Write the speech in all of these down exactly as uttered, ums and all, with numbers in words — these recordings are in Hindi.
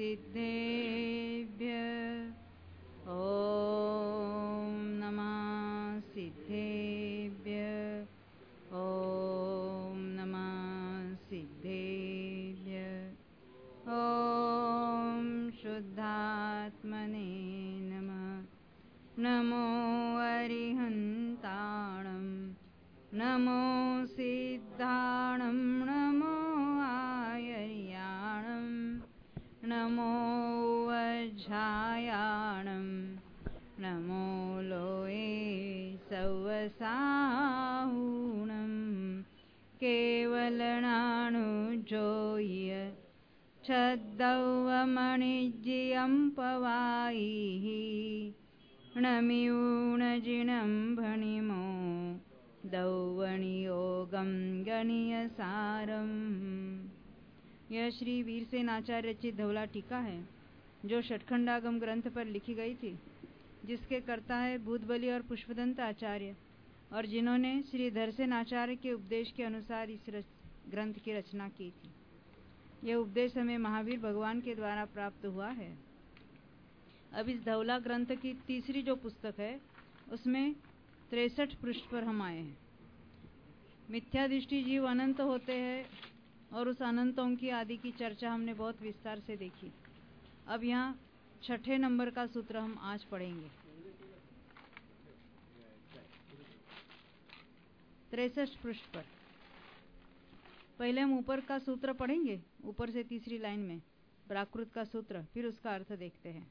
सिद्धेभ्यः ॐ नमः सिद्धेभ्यः ॐ नमः सिद्धेभ्यः ॐ शुद्धात्मने नमः। नमो अरिहन्ताणं नमो सिद्धाणं नमो आयर्याणं नमो वज्रायाणं नमो लोये सवसाहुणं केवलनानुजोय छद्दौवमणिज्यं पवाईः नमिऊणजिनं भणिमो दौवणियोगं गणीयसारम्। यह श्री वीरसेन आचार्य रचित धवला टीका है जो षटखंडागम ग्रंथ पर लिखी गई थी, जिसके कर्ता है भूतबली और पुष्पदंत आचार्य, और जिन्होंने श्री धरसेन आचार्य के उपदेश के अनुसार इस ग्रंथ की रचना की थी। यह उपदेश हमें महावीर भगवान के द्वारा प्राप्त हुआ है। अब इस धवला ग्रंथ की तीसरी जो पुस्तक है उसमें तिरसठ पृष्ठ पर हम आए हैं। मिथ्या दृष्टि जीव अनंत होते हैं और उस अनंतों की आदि की चर्चा हमने बहुत विस्तार से देखी। अब यहाँ छठे नंबर का सूत्र हम आज पढ़ेंगे। तिरसठ पृष्ठ पर पहले हम ऊपर का सूत्र पढ़ेंगे, ऊपर से तीसरी लाइन में प्राकृत का सूत्र, फिर उसका अर्थ देखते हैं।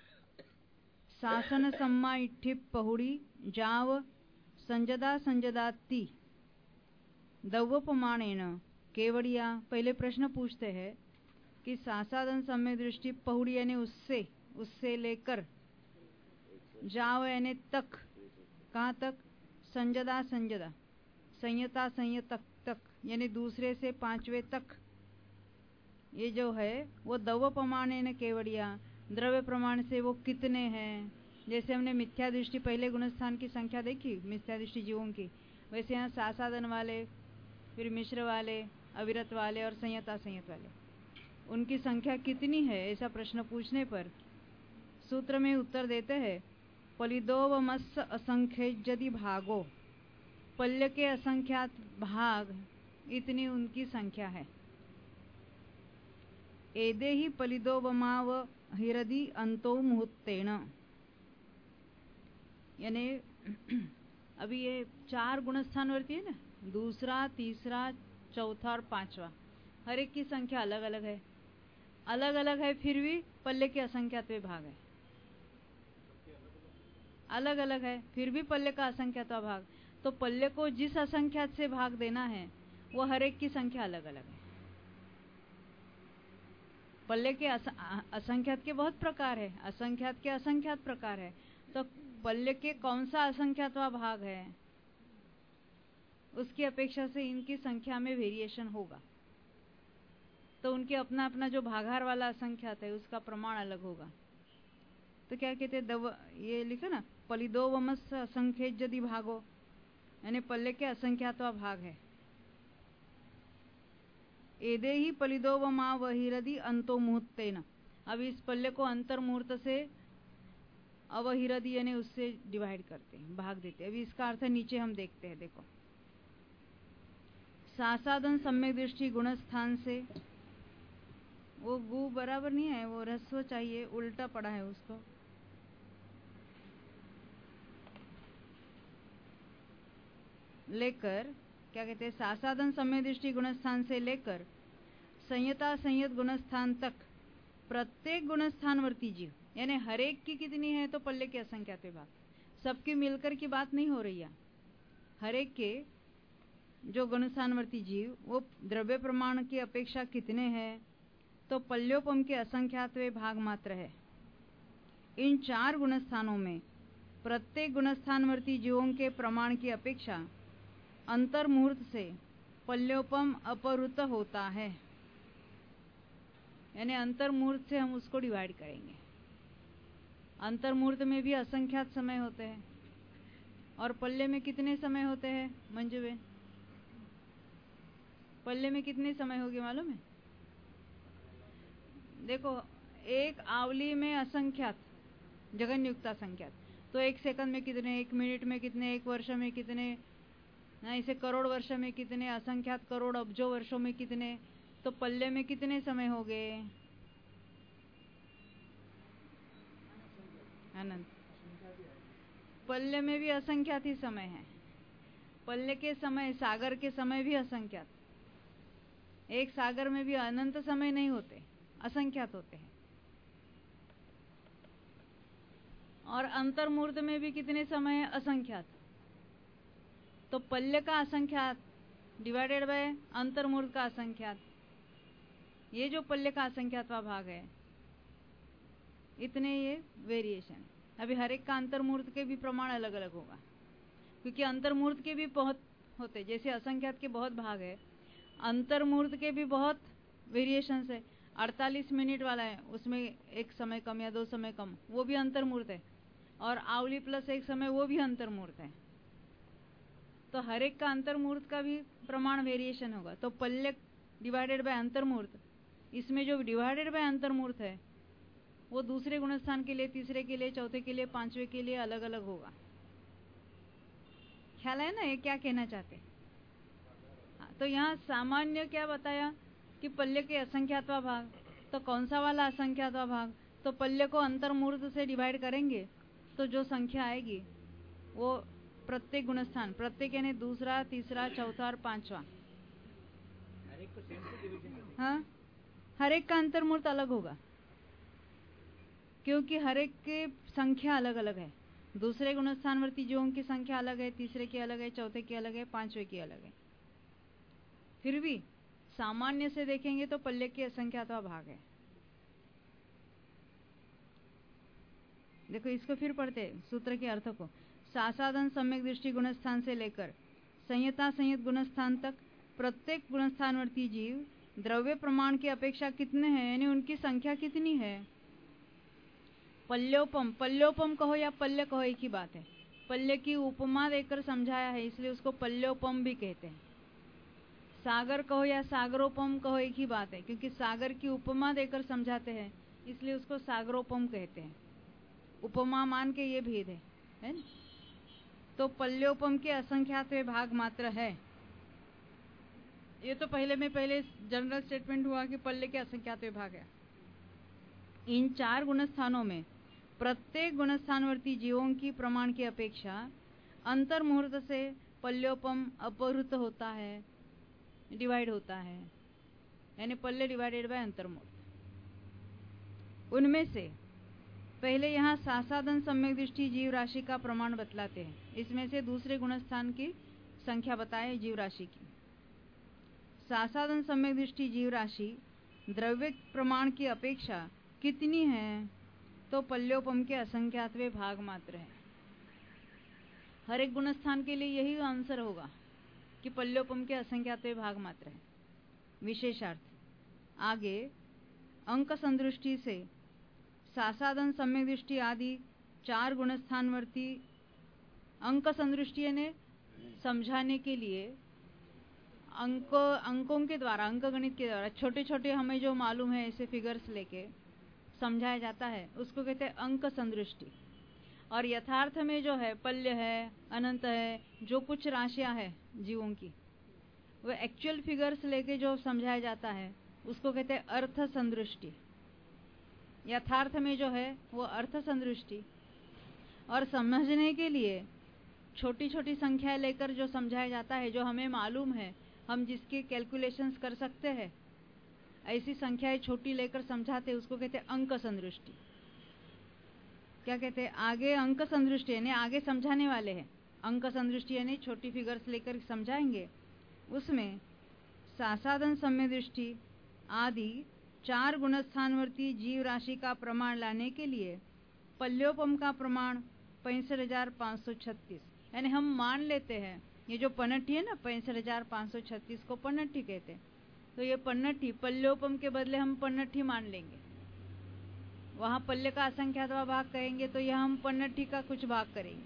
शासन सम्मा इट्ठिप पहुड़ी जाव संजदा संजदाती दव्वपमाणेन केवड़िया। पहले प्रश्न पूछते हैं कि सासादन सम्य दृष्टि पहुड़ी यानी उससे उससे लेकर, जाव यानी तक, कहाँ तक, संजदा संजदा संयता संयतक तक यानी दूसरे से पांचवे तक। ये जो है वो दव्व प्रमाणेन केवड़िया, द्रव्य प्रमाण से वो कितने हैं। जैसे हमने मिथ्या दृष्टि पहले गुणस्थान की संख्या देखी मिथ्या दृष्टि जीवों की, वैसे यहाँ सासादन वाले, फिर मिश्र वाले, अविरत वाले और संयता संयत वाले, उनकी संख्या कितनी है। ऐसा प्रश्न पूछने पर सूत्र में उत्तर देते हैं पलिदोवमस्स असंख्येज्यदि भागो, पल्य के असंख्यात भाग इतनी उनकी संख्या है। एदे ही पलिदोवमाव हिरदि अंतो मुहूर्तेन, यानी अभी ये चार गुणस्थान वर्ती है ना, दूसरा, तीसरा, चौथा और पांचवा, हर एक की संख्या अलग अलग है, अलग अलग है, फिर भी पल्ले के असंख्यातवे भाग है। अलग अलग है फिर भी पल्ले का असंख्यातवा भाग, तो पल्ले को जिस असंख्यात से भाग देना है वो हर एक की संख्या अलग अलग है। पल्ले के असंख्यात के बहुत प्रकार है, असंख्यात के असंख्यात प्रकार है, तो पल्ले के कौन सा असंख्यातवा भाग है उसकी अपेक्षा से इनकी संख्या में वेरिएशन होगा। तो उनके अपना अपना जो भागार वाला असंख्यात है उसका प्रमाण अलग होगा। तो क्या कहते हैं, दव ये लिखा ना, पलिदोवमस्स असंख्येज्यदि भागो, यानी पल्ले के असंख्यातवा भाग है। एदे ही पलिदोवमा वहिरदि अंतो मुहूर्तेन, अब इस पल्ले को अंतर मुहूर्त से अवहिरदि यानी उससे डिवाइड करते हैं, भाग देते हैं। अभी इसका अर्थ नीचे हम देखते हैं। देखो, सासादन सम्यक दृष्टि गुणस्थान से, वो गु बराबर नहीं है, वो रस्व चाहिए, उल्टा पड़ा है उसको। लेकर क्या कहते हैं, सासादन सम्यक दृष्टि गुणस्थान से लेकर संयता संयत गुणस्थान तक प्रत्येक गुणस्थानवर्ती जीव, यानी हर एक की कितनी है, तो पल्ले के असंख्यात भाग, सबकी मिलकर की बात नहीं हो रही है। हर एक के जो गुणस्थानवर्ती जीव वो द्रव्य प्रमाण की अपेक्षा कितने हैं, तो पल्योपम के असंख्यातवे भाग मात्र है। इन चार गुणस्थानों में प्रत्येक गुणस्थानवर्ती जीवों के प्रमाण की अपेक्षा अंतर मुहूर्त से पल्योपम अपहृत होता है, यानी अंतर मुहूर्त से हम उसको डिवाइड करेंगे। अंतर मुहूर्त में भी असंख्यात समय होते हैं, और पल्ले में कितने समय होते हैं मंजू बेन? पल्ले में कितने समय होगी मालूम है? देखो, एक आवली में असंख्यात जगन्युक्त असंख्यात, तो एक सेकंड में कितने, एक मिनट में कितने, एक वर्ष में कितने, ना इसे करोड़ वर्ष में कितने, असंख्यात करोड़ अब्जों वर्षों में कितने, तो पल्ले में कितने समय हो गए? अनंत। पल्ले में भी असंख्यात ही समय है। पल्ले के समय, सागर के समय भी असंख्यात। एक सागर में भी अनंत समय नहीं होते, असंख्यात होते हैं। और अंतर्मूर्त में भी कितने समय है? असंख्यात। तो पल्ले का असंख्यात डिवाइडेड बाय अंतर्मूर्त का असंख्यात, ये जो पल्ले का असंख्यातवा भाग है, इतने ये वेरिएशन। अभी हर एक का अंतर्मूर्त के भी प्रमाण अलग अलग होगा, क्योंकि अंतर्मूर्त के भी बहुत होते, जैसे असंख्यात के बहुत भाग है, अंतर्मूर्त के भी बहुत वेरिएशंस है। अड़तालीस मिनट वाला है, उसमें एक समय कम या दो समय कम, वो भी अंतर्मूर्त है। और आवली प्लस एक समय, वो भी अंतर्मूर्त है। तो हर एक का अंतर्मूर्त का भी प्रमाण वेरिएशन होगा। तो पल्ले डिवाइडेड बाय अंतर्मूर्त, इसमें जो डिवाइडेड बाय अंतर्मूर्त है वो दूसरे गुणस्थान के लिए, तीसरे के लिए, चौथे के लिए, पांचवे के लिए अलग अलग होगा। ख्याल है ना ये क्या कहना चाहते? हाँ, तो यहाँ सामान्य क्या बताया कि पल्ले के असंख्यातवा भाग, तो कौन सा वाला असंख्यातवा भाग? तो पल्ले को अंतर्मूर्त से डिवाइड करेंगे तो जो संख्या आएगी वो प्रत्येक गुणस्थान, प्रत्येक यानी दूसरा, तीसरा, चौथा और पांचवा, हाँ, हर एक का अंतर्मूर्त अलग होगा, क्योंकि हर एक की संख्या अलग अलग है। दूसरे गुणस्थानवर्ती जीवों की संख्या अलग है, तीसरे की अलग है, चौथे की अलग है, पांचवे की अलग है। फिर भी सामान्य से देखेंगे तो पल्ले की असंख्यातवा भाग है। देखो इसको फिर पढ़ते सूत्र के अर्थ को। सासाधन सम्यक दृष्टि गुणस्थान से लेकर संयता संयत गुणस्थान तक प्रत्येक गुणस्थानवर्ती जीव द्रव्य प्रमाण की अपेक्षा कितने हैं, यानी उनकी संख्या कितनी है। पल्योपम, पल्योपम कहो या पल्य कहो एक ही बात है। पल्य की उपमा देकर समझाया है, इसलिए उसको पल्योपम भी कहते हैं। सागर कहो या सागरोपम कहो एक ही बात है, क्योंकि सागर की उपमा देकर समझाते हैं, इसलिए उसको सागरोपम कहते हैं। उपमा मान के ये भेद है, है ना? तो पल्योपम के असंख्यात भाग मात्र है। ये तो पहले में पहले जनरल स्टेटमेंट हुआ कि पल्ले के असंख्यात भाग है। इन चार गुणस्थानों में प्रत्येक गुणस्थानवर्ती जीवों की प्रमाण की अपेक्षा अंतर्मुहूर्त से पल्योपम अपहृत होता है, डिवाइड होता है, यानी पल्ले डिवाइडेड बाय अंतर्मुहूर्त। उनमें से पहले यहाँ सासाधन सम्यक दृष्टि जीव राशि का प्रमाण बतलाते हैं। इसमें से दूसरे गुणस्थान की संख्या बताए जीव राशि की। सासाधन सम्यक दृष्टि जीव राशि द्रव्य प्रमाण की अपेक्षा कितनी है, तो पल्योपम के असंख्यातवे भाग मात्र है। हर एक गुणस्थान के लिए यही आंसर होगा कि पल्योपम के असंख्यातवे भाग मात्र है। विशेषार्थ आगे अंक संदृष्टि से सासाधन सम्यक दृष्टि आदि चार गुणस्थानवर्ती अंक संदृष्टि ने समझाने के लिए अंक अंकों के द्वारा, अंक गणित के द्वारा छोटे छोटे हमें जो मालूम है ऐसे फिगर्स लेके समझाया जाता है, उसको कहते हैं अंक संदृष्टि। और यथार्थ में जो है पल्य है, अनंत है, जो कुछ राशियां है जीवों की, वो एक्चुअल फिगर्स लेके जो समझाया जाता है उसको कहते हैं अर्थ संदृष्टि। यथार्थ में जो है वो अर्थ संदृष्टि। और समझने के लिए छोटी छोटी संख्या लेकर जो समझाया जाता है, जो हमें मालूम है, हम जिसकी कैलकुलेशंस कर सकते हैं, ऐसी संख्याएं छोटी लेकर समझाते, उसको कहते हैं अंक संदृष्टि। क्या कहते हैं? आगे अंक संदृष्टि यानी आगे समझाने वाले हैं। अंक संदृष्टि यानी छोटी फिगर्स लेकर समझाएंगे। उसमें सासाधन सम्यक दृष्टि आदि चार गुणस्थानवर्ती जीव राशि का प्रमाण लाने के लिए पल्योपम का प्रमाण पैंसठ हजार पाँच सौ छत्तीस, यानी हम मान लेते हैं ये जो पन्नट्टी है ना, पैंसठ हजार पाँच सौ छत्तीस को पन्नट्टी कहते हैं। तो ये पन्नट्टी पल्योपम के बदले हम पन्नट्टी मान लेंगे। वहां पल्य का असंख्यातवा भाग कहेंगे तो यह हम पन्नट्टी का कुछ भाग करेंगे,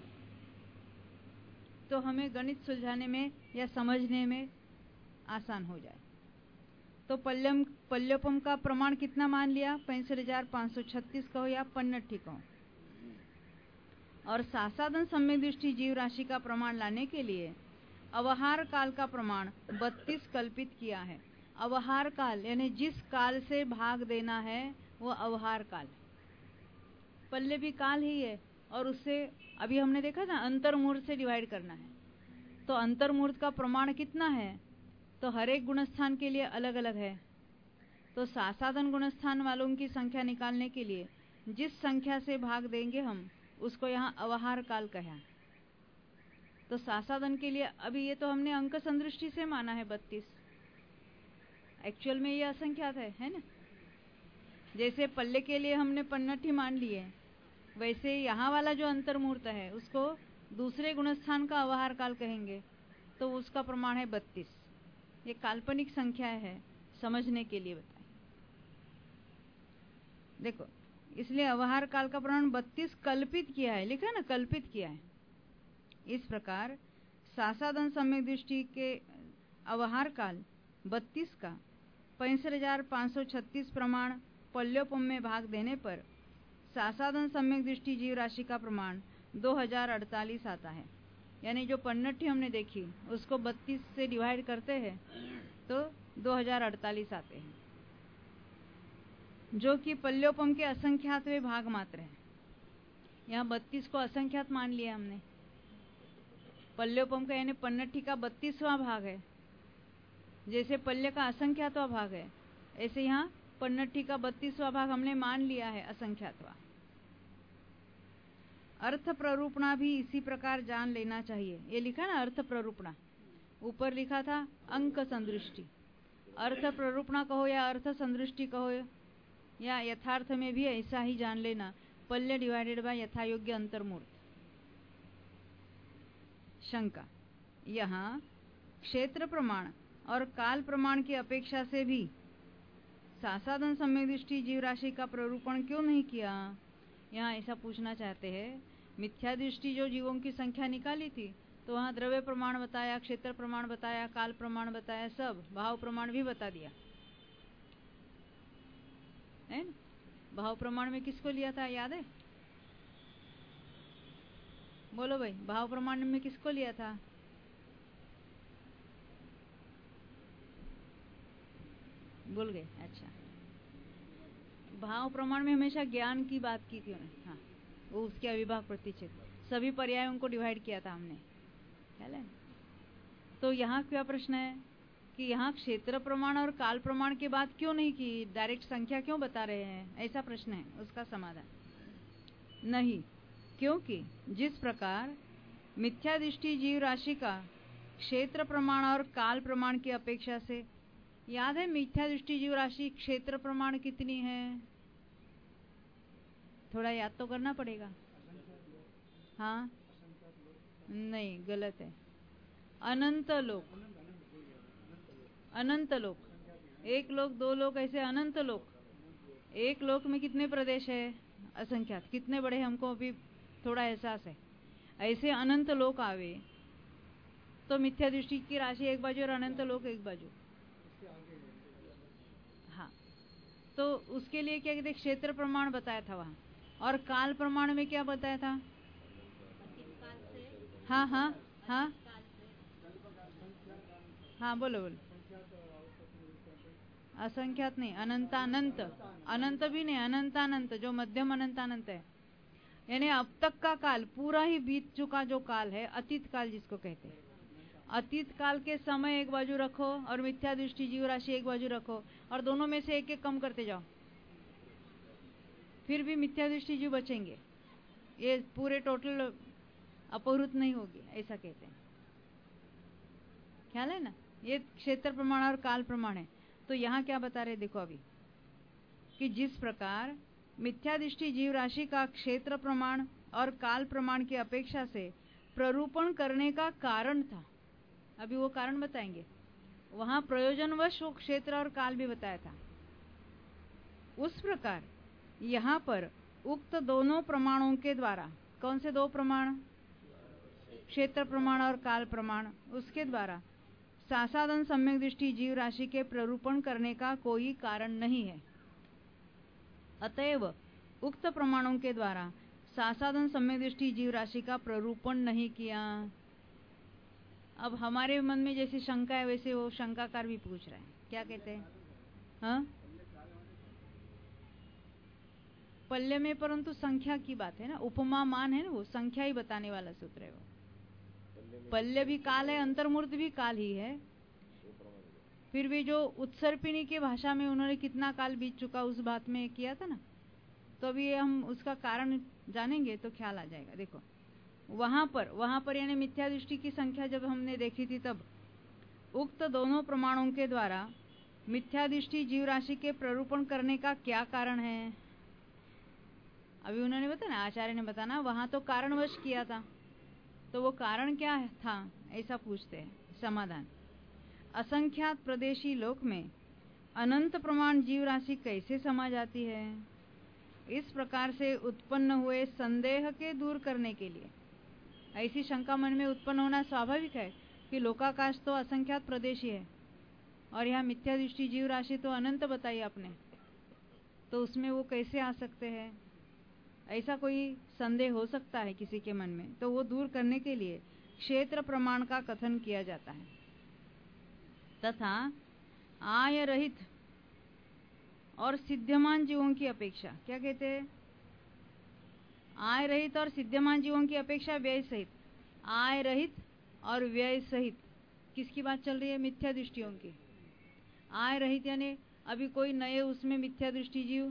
तो हमें गणित सुलझाने में या समझने में आसान हो जाए। तो पल्यम पल्योपम का प्रमाण कितना मान लिया? पैंसठ हजार पाँच सौ छत्तीस कहो या पन्नट्ठी कहो। और सासादन सम्यक दृष्टि जीव राशि का प्रमाण लाने के लिए अवहार काल का प्रमाण बत्तीस कल्पित किया है। अवहार काल यानी जिस काल से भाग देना है वो अवहार काल। पल्य भी काल ही है और उससे अभी हमने देखा था अंतर्मुहूर्त से डिवाइड करना है। तो अंतर्मुहूर्त का प्रमाण कितना है? तो हर एक गुणस्थान के लिए अलग अलग है। तो सासादन गुणस्थान वालों की संख्या निकालने के लिए जिस संख्या से भाग देंगे हम उसको यहाँ अवहार काल कहा। तो सासादन के लिए अभी ये तो हमने अंक संदृष्टि से माना है बत्तीस, एक्चुअल में ये असंख्यात है, है ना। जैसे पल्ले के लिए हमने पन्नट्ठी मान ली है, वैसे यहाँ वाला जो अंतर्मुहूर्त है उसको दूसरे गुणस्थान का अवहार काल कहेंगे, तो उसका प्रमाण है बत्तीस। ये काल्पनिक संख्या है, समझने के लिए बताएं। देखो, इसलिए अवहार काल का प्रमाण बत्तीस कल्पित किया है, लिखा ना, कल्पित किया है। इस प्रकार सासादन सम्यक दृष्टि के अवहार काल बत्तीस का पैंसठ हजार पाँच सौ छत्तीस प्रमाण पल्योपम में भाग देने पर सासादन सम्यक दृष्टि जीव राशि का प्रमाण दो हजार अड़तालीस आता है। यानी जो पन्नट्ठी हमने देखी उसको बत्तीस से डिवाइड करते हैं तो दो हजार अड़तालीस आते हैं, जो कि पल्योपम के असंख्यातवें भाग मात्र है। यहाँ बत्तीस को असंख्यात मान लिया हमने। पल्योपम का यानी पन्नट्ठी का बत्तीसवां भाग है। जैसे पल्य का असंख्यातवां भाग है, ऐसे यहाँ पन्नट्ठी का बत्तीसवां भाग हमने मान लिया है असंख्यातवां। अर्थ प्ररूपणा भी इसी प्रकार जान लेना चाहिए। ये लिखा ना अर्थ प्ररूपणा, ऊपर लिखा था अंक संदृष्टि। अर्थ प्ररूपणा कहो या अर्थ संदृष्टि कहो या यथार्थ में भी ऐसा ही जान लेना, पल्य डिवाइडेड बाय यथायोग्य अंतर्मूर्त। शंका, यहाँ क्षेत्र प्रमाण और काल प्रमाण की अपेक्षा से भी सासादन सम्यक दृष्टि जीव राशि का प्ररूपण क्यों नहीं किया? यहाँ ऐसा पूछना चाहते हैं, मिथ्या दृष्टि जो जीवों की संख्या निकाली थी तो वहाँ द्रव्य प्रमाण बताया, क्षेत्र प्रमाण बताया, काल प्रमाण बताया, सब भाव प्रमाण भी बता दिया है ना। भाव प्रमाण में किसको लिया था याद है? बोलो भाई, भाव प्रमाण में किसको लिया था? भूल गए? अच्छा, भाव प्रमाण में हमेशा ज्ञान की बात की थी उन्हें। हाँ, वो उसके अविभाग प्रतिच्छेद सभी पर्यायों को डिवाइड किया था हमने, ख्याल है। तो यहाँ क्या प्रश्न है कि यहाँ क्षेत्र प्रमाण और काल प्रमाण की बात क्यों नहीं की, डायरेक्ट संख्या क्यों बता रहे हैं, ऐसा प्रश्न है। उसका समाधान नहीं, क्योंकि जिस प्रकार मिथ्या दृष्टि जीव राशि का क्षेत्र प्रमाण और काल प्रमाण की अपेक्षा से, याद है मिथ्या दृष्टि जीव राशि क्षेत्र प्रमाण कितनी है? थोड़ा याद तो करना पड़ेगा। हाँ, नहीं, गलत है। अनंत लोक, अनंत लोक, एक लोक, दो लोक, ऐसे अनंत लोक। एक लोक में कितने प्रदेश है? असंख्यात। कितने बड़े हमको अभी थोड़ा एहसास है। ऐसे अनंत लोक आवे तो मिथ्या दृष्टि की राशि एक बाजू और अनंत लोक एक बाजू। हाँ, तो उसके लिए क्या कहते, क्षेत्र प्रमाण बताया था वहां। और काल प्रमाण में क्या बताया था? हाँ हाँ हाँ हाँ, बोलो बोलो। असंख्यात नहीं, अनंतानंत। अनंत भी नहीं, अनंतानंत, जो मध्यम अनंतानंत है। यानी अब तक का काल पूरा ही बीत चुका जो काल है, अतीत काल जिसको कहते हैं। अतीत काल के समय एक बाजू रखो और मिथ्या दृष्टि जीव राशि एक बाजू रखो और दोनों में से एक एक कम करते जाओ, फिर भी मिथ्या दृष्टि जीव बचेंगे। ये पूरे टोटल अपहृत नहीं होगी, ऐसा कहते हैं, ख्याल है ना। ये क्षेत्र प्रमाण और काल प्रमाण है। तो यहाँ क्या बता रहे देखो अभी, कि जिस प्रकार मिथ्या दृष्टि जीव राशि का क्षेत्र प्रमाण और काल प्रमाण की अपेक्षा से प्ररूपण करने का कारण था, अभी वो कारण बताएंगे। वहां प्रयोजनवश वो क्षेत्र और काल भी बताया था। उस प्रकार यहाँ पर उक्त दोनों प्रमाणों के द्वारा, कौन से दो प्रमाण? क्षेत्र प्रमाण और काल प्रमाण, उसके द्वारा सासादन सम्यक दृष्टि जीव राशि के प्ररूपण करने का कोई कारण नहीं है। अतएव उक्त प्रमाणों के द्वारा सासादन सम्यक दृष्टि जीव राशि का प्ररूपण नहीं किया। अब हमारे मन में जैसी शंका है वैसे वो शंकाकार भी पूछ रहे हैं, क्या कहते हैं? हाँ, पल्य में परंतु संख्या की बात है ना, उपमा मान है ना, वो संख्या ही बताने वाला सूत्र है। वो पल्य भी काल है, अंतर्मूर्त भी काल ही है। फिर भी जो उत्सर्पिणी की भाषा में उन्होंने कितना काल बीत चुका उस बात में किया था ना, तो अभी हम उसका कारण जानेंगे तो ख्याल आ जाएगा। देखो वहां पर वहां पर यानी मिथ्या दृष्टि की संख्या जब हमने देखी थी, तब उक्त दोनों प्रमाणों के द्वारा मिथ्या दृष्टि जीव राशि के प्ररूपण करने का क्या कारण है? अभी उन्होंने बताया ना, आचार्य ने बताना वहां तो कारणवश किया था, तो वो कारण क्या था ऐसा पूछते हैं। समाधान, असंख्यात प्रदेशी लोक में अनंत प्रमाण जीव राशि कैसे समा जाती है? इस प्रकार से उत्पन्न हुए संदेह के दूर करने के लिए, ऐसी शंका मन में उत्पन्न होना स्वाभाविक है कि लोकाकाश तो असंख्यात प्रदेशी है और यहाँ मिथ्या दृष्टि जीव राशि तो अनंत बताई आपने, तो उसमें वो कैसे आ सकते हैं? ऐसा कोई संदेह हो सकता है किसी के मन में, तो वो दूर करने के लिए क्षेत्र प्रमाण का कथन किया जाता है। तथा आय रहित और सिद्धमान जीवों की अपेक्षा, क्या कहते हैं? आय रहित और सिद्धमान जीवों की अपेक्षा व्यय सहित, आय रहित और व्यय सहित किसकी बात चल रही है? मिथ्या दृष्टियों की। आय रहित यानी अभी कोई नए उसमें मिथ्या दृष्टि जीव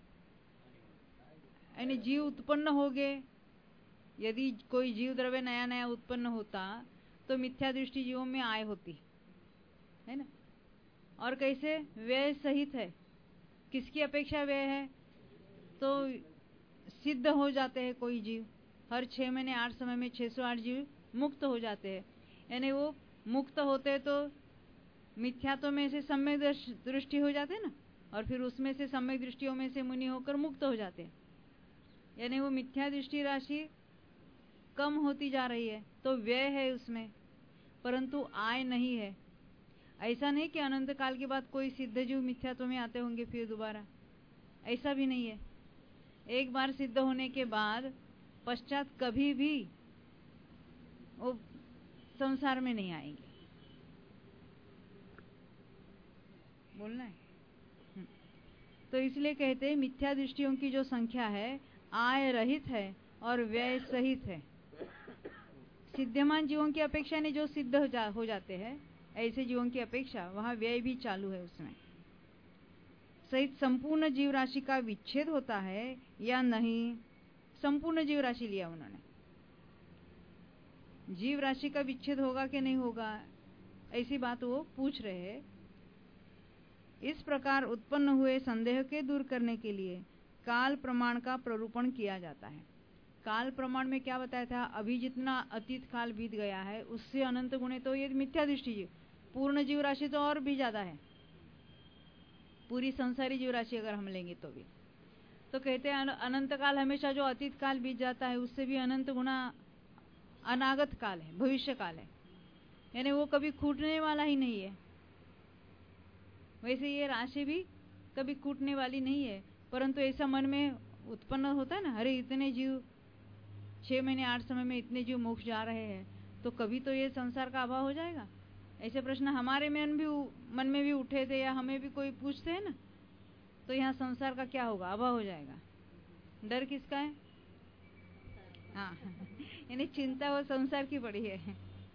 यानी जीव उत्पन्न हो गए। यदि कोई जीव द्रव्य नया नया उत्पन्न होता तो मिथ्या दृष्टि जीवों में आय होती है ना। और कैसे? व्यय सहित है। किसकी अपेक्षा व्यय है? तो सिद्ध हो जाते हैं कोई जीव, हर छह महीने आठ समय में छह सौ आठ जीव मुक्त हो जाते हैं, यानी वो मुक्त होते हैं तो मिथ्यात्व में से सम्यक दृष्टि हो जाते हैं ना, और फिर उसमें से सम्यक दृष्टियों में से मुनि होकर मुक्त हो जाते हैं, यानी वो मिथ्या दृष्टि राशि कम होती जा रही है। तो व्यय है उसमें, परंतु आय नहीं है। ऐसा नहीं कि अनंत काल के बाद कोई सिद्ध जीव मिथ्यात्व में आते होंगे फिर दोबारा, ऐसा भी नहीं है। एक बार सिद्ध होने के बाद पश्चात कभी भी वो संसार में नहीं आएंगे। बोलना है तो इसलिए कहते हैं मिथ्या दृष्टियों की जो संख्या है आय रहित है और व्यय सहित है। सिद्धमान जीवों की अपेक्षा नहीं, जो सिद्ध हो, जा, हो जाते हैं ऐसे जीवों की अपेक्षा वहां व्यय भी चालू है उसमें। सहित संपूर्ण जीव राशि का विच्छेद होता है या नहीं? संपूर्ण जीव राशि लिया उन्होंने, जीव राशि का विच्छेद होगा कि नहीं होगा ऐसी बात वो पूछ रहे हैं। इस प्रकार उत्पन्न हुए संदेह के दूर करने के लिए काल प्रमाण का प्ररूपण किया जाता है। काल प्रमाण में क्या बताया था? अभी जितना अतीत काल बीत गया है उससे अनंत गुणे तो ये मिथ्या दृष्टि जीव, पूर्ण जीव राशि तो और भी ज्यादा है, पूरी संसारी जीव राशि अगर हम लेंगे तो भी। तो कहते हैं अनंत काल हमेशा जो अतीत काल बीत जाता है उससे भी अनंत गुना अनागत काल है, भविष्य काल है, यानी वो कभी छूटने वाला ही नहीं है। वैसे ये राशि भी कभी छूटने वाली नहीं है, परंतु ऐसा मन में उत्पन्न होता है ना, अरे इतने जीव छह महीने आठ समय में इतने जीव मोक्ष जा रहे हैं, तो कभी तो ये संसार का अभाव हो जाएगा। ऐसे प्रश्न हमारे मन भी मन में भी उठे थे, या हमें भी कोई पूछते हैं ना, तो यहाँ संसार का क्या होगा? अभाव हो जाएगा। डर किसका है? हाँ यानी चिंता वो संसार की पड़ी है।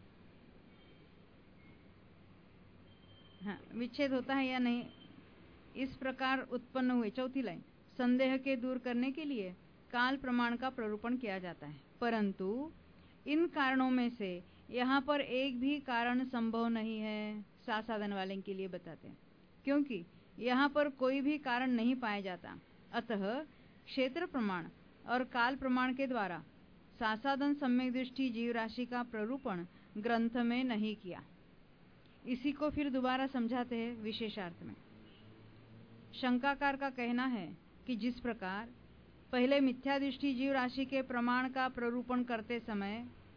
हाँ, विच्छेद होता है या नहीं, इस प्रकार उत्पन्न हुए। चौथी लाइन, संदेह के दूर करने के लिए काल प्रमाण का प्ररूपण किया जाता है, परंतु इन कारणों में से यहाँ पर एक भी कारण संभव नहीं है। सासाधन वाले के लिए बताते हैं, क्योंकि यहाँ पर कोई भी कारण नहीं पाया जाता। अतः क्षेत्र प्रमाण और काल प्रमाण के द्वारा सासाधन सम्यक दृष्टि जीव राशि का प्ररूपण ग्रंथ में नहीं किया। इसी को फिर दोबारा समझाते हैं विशेषार्थ में। शंकाकार का कहना है कि जिस प्रकार पहले मिथ्या दृष्टि जीव राशि के प्रमाण का प्ररूपण करते समय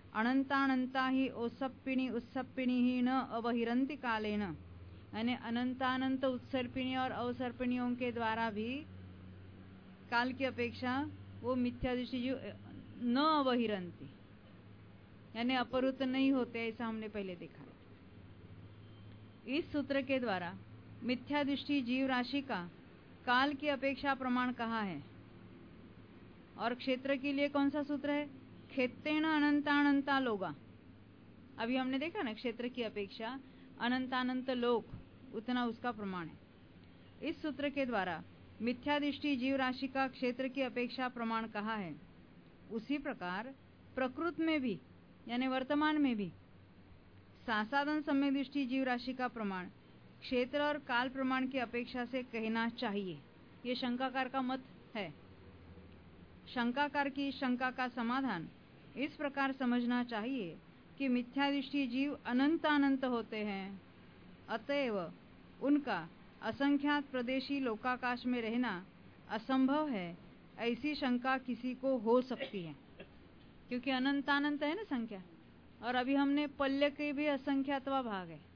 अनंतानंता ही ओसप्पिणी उत्सप्पिणी ही न अवहिरंती कालेन, यानी अनंतानंत उत्सर्पिणी और अवसर्पिणियों के द्वारा भी काल की अपेक्षा वो मिथ्या दृष्टि जीव न अवहिरंती, यानी अपहृत नहीं होते, ऐसा हमने पहले देखा है। इस सूत्र के द्वारा मिथ्या दृष्टि जीव राशि का काल की अपेक्षा प्रमाण कहा है। और क्षेत्र के लिए कौन सा सूत्र है? खेतेन अनंतानंता लोगा। अभी हमने देखा ना, क्षेत्र की अपेक्षा अनंतानंत लोक, उतना उसका प्रमाण है। इस सूत्र के द्वारा मिथ्या दृष्टि जीव राशि का क्षेत्र की अपेक्षा प्रमाण कहा है। उसी प्रकार प्रकृत में भी, यानी वर्तमान में भी सासादन सम्यक दृष्टि जीव राशि का प्रमाण क्षेत्र और काल प्रमाण की अपेक्षा से कहना चाहिए। ये शंकाकार का मत है। शंकाकार की शंका का समाधान इस प्रकार समझना चाहिए कि मिथ्या दृष्टि जीव अनंत अनंत होते हैं, अतएव उनका असंख्यात प्रदेशी लोकाकाश में रहना असंभव है, ऐसी शंका किसी को हो सकती है। क्योंकि अनंतानंत है ना संख्या, और अभी हमने पल्य के भी असंख्यातवा भाग है,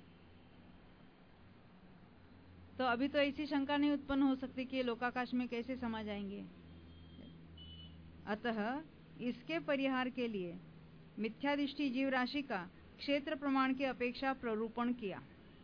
तो अभी तो ऐसी शंका नहीं उत्पन्न हो सकती कि लोकाकाश में कैसे समा जाएंगे। अतः इसके परिहार के लिए मिथ्या दृष्टि जीव राशि का क्षेत्र प्रमाण की अपेक्षा प्ररूपण किया।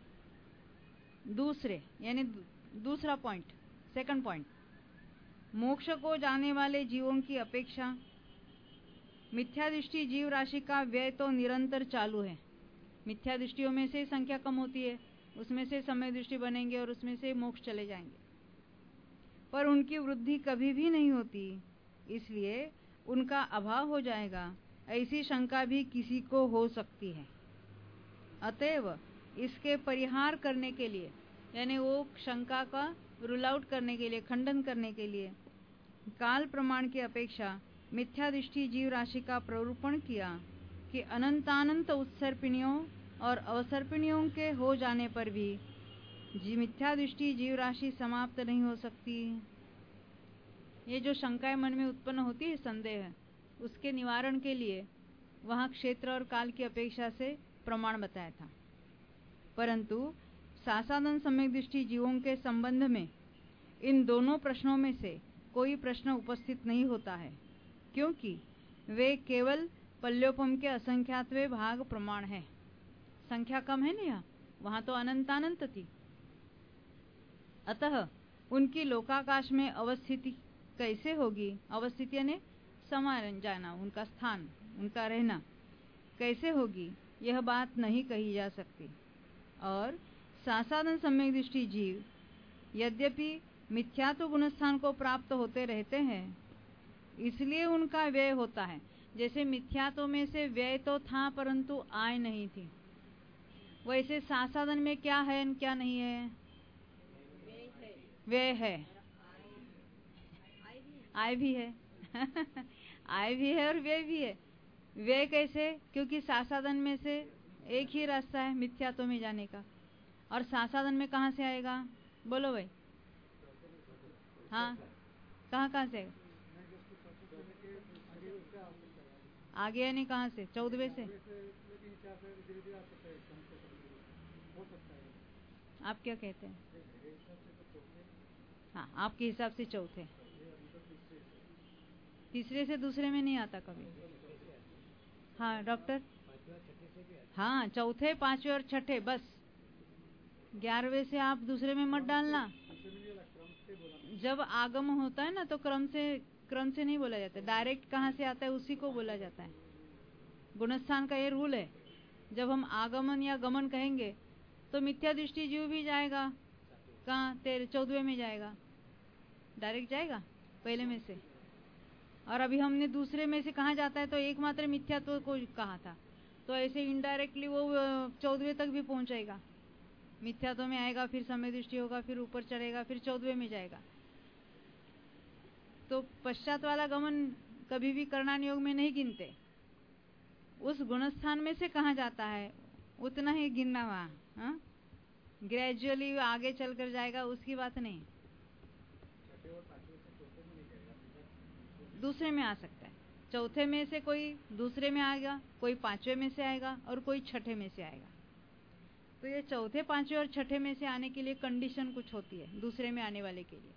दूसरे यानी दूसरा पॉइंट, सेकंड पॉइंट, मोक्ष को जाने वाले जीवों की अपेक्षा मिथ्या दृष्टि जीव राशि का व्यय तो निरंतर चालू है। मिथ्या दृष्टियों में से संख्या कम होती है, उसमें से समय दृष्टि बनेंगे और उसमें से मोक्ष चले जाएंगे, पर उनकी वृद्धि कभी भी नहीं होती, इसलिए उनका अभाव हो जाएगा, ऐसी शंका भी किसी को हो सकती है। अतएव इसके परिहार करने के लिए, यानी वो शंका का रूल आउट करने के लिए, खंडन करने के लिए काल प्रमाण की अपेक्षा मिथ्या दृष्टि जीव राशि का प्ररूपण किया कि अनंतानंत उत्सर्पिणियों और अवसर्पिणियों के हो जाने पर भी जी मिथ्या दृष्टि जीव राशि समाप्त नहीं हो सकती। ये जो शंकाएं मन में उत्पन्न होती है, संदेह, उसके निवारण के लिए वहां क्षेत्र और काल की अपेक्षा से प्रमाण बताया था। परंतु सासादन सम्यक दृष्टि जीवों के संबंध में इन दोनों प्रश्नों में से कोई प्रश्न उपस्थित नहीं होता है, क्योंकि वे केवल पल्योपम के असंख्यातवे भाग प्रमाण है। संख्या कम है ना, यहाँ वहां तो अनंतानंत थी। अतः उनकी लोकाकाश में अवस्थिति कैसे होगी, अवस्थिति यानी समा जाना, उनका स्थान, उनका रहना कैसे होगी, यह बात नहीं कही जा सकती। और सासादन सम्यक दृष्टि जीव यद्यपि मिथ्यात्व गुणस्थान को प्राप्त होते रहते हैं, इसलिए उनका व्यय होता है। जैसे मिथ्यात्व में से व्यय तो था परंतु आय नहीं थी, वैसे सासादन में क्या है और क्या नहीं है? व्यय है, आय भी है आय भी है और व्यय भी है। व्यय कैसे? क्योंकि सासादन में से एक ही रास्ता है मिथ्यात्व में जाने का, और सासादन में कहाँ से आएगा? बोलो भाई। हाँ, कहाँ कहाँ से आगे, यानी कहाँ से? चौदहवें से। आप क्या कहते हैं? हाँ, आपके हिसाब से चौथे, तीसरे से दूसरे में नहीं आता कभी। हाँ डॉक्टर, हाँ चौथे, पांचवे और छठे, बस ग्यारहवें से आप दूसरे में मत डालना। जब आगम होता है ना तो क्रम से क्रम से नहीं बोला जाता, डायरेक्ट कहाँ से आता है उसी को बोला जाता है। गुणस्थान का ये रूल है, जब हम आगमन या गमन कहेंगे तो मिथ्या दृष्टि जीव भी जाएगा कहाँ? तेरे चौदहवें में जाएगा, डायरेक्ट जाएगा पहले में से। और अभी हमने दूसरे में से कहाँ जाता है तो एकमात्र मिथ्यात्व को कहा था, तो ऐसे इनडायरेक्टली वो चौदहवें तक भी पहुंचेगा। मिथ्यात्व में आएगा, फिर समय दृष्टि होगा, फिर ऊपर चढ़ेगा, फिर चौदहवें में जाएगा। तो पश्चात वाला गमन कभी भी करणान योग में नहीं गिनते, उस गुणस्थान में से कहाँ जाता है उतना ही गिनना वहाँ। ग्रेजुअली आगे चलकर जाएगा, उसकी बात नहीं। दूसरे में आ सकता है, चौथे में से कोई दूसरे में आएगा, कोई पांचवे में से आएगा और कोई छठे में से आएगा। तो ये चौथे, पांचवे और छठे में से आने के लिए कंडीशन कुछ होती है दूसरे में आने वाले के लिए।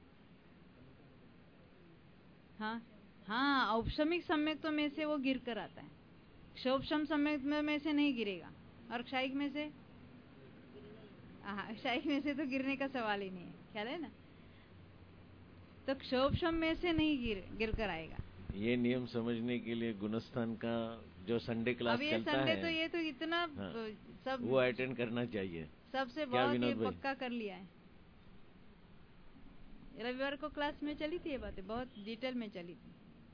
हाँ हाँ, औपशमिक सम्यक तो में से वो गिर कर आता है, क्षोभशम सम्यक में से नहीं गिरेगा। और क्षायिक में से, हाँ क्षायिक में से तो गिरने का सवाल ही नहीं है, ख्याल है ना। तो क्षोभशम में से नहीं गिर गिर कर आएगा। ये नियम समझने के लिए गुणस्थान का जो संडे क्लास चलता संडे है, तो ये तो इतना हाँ, सब वो अटेंड करना चाहिए। सबसे बहुत ये पक्का कर लिया है। रविवार को क्लास में चली थी ये बातें, बहुत डिटेल में चली थी।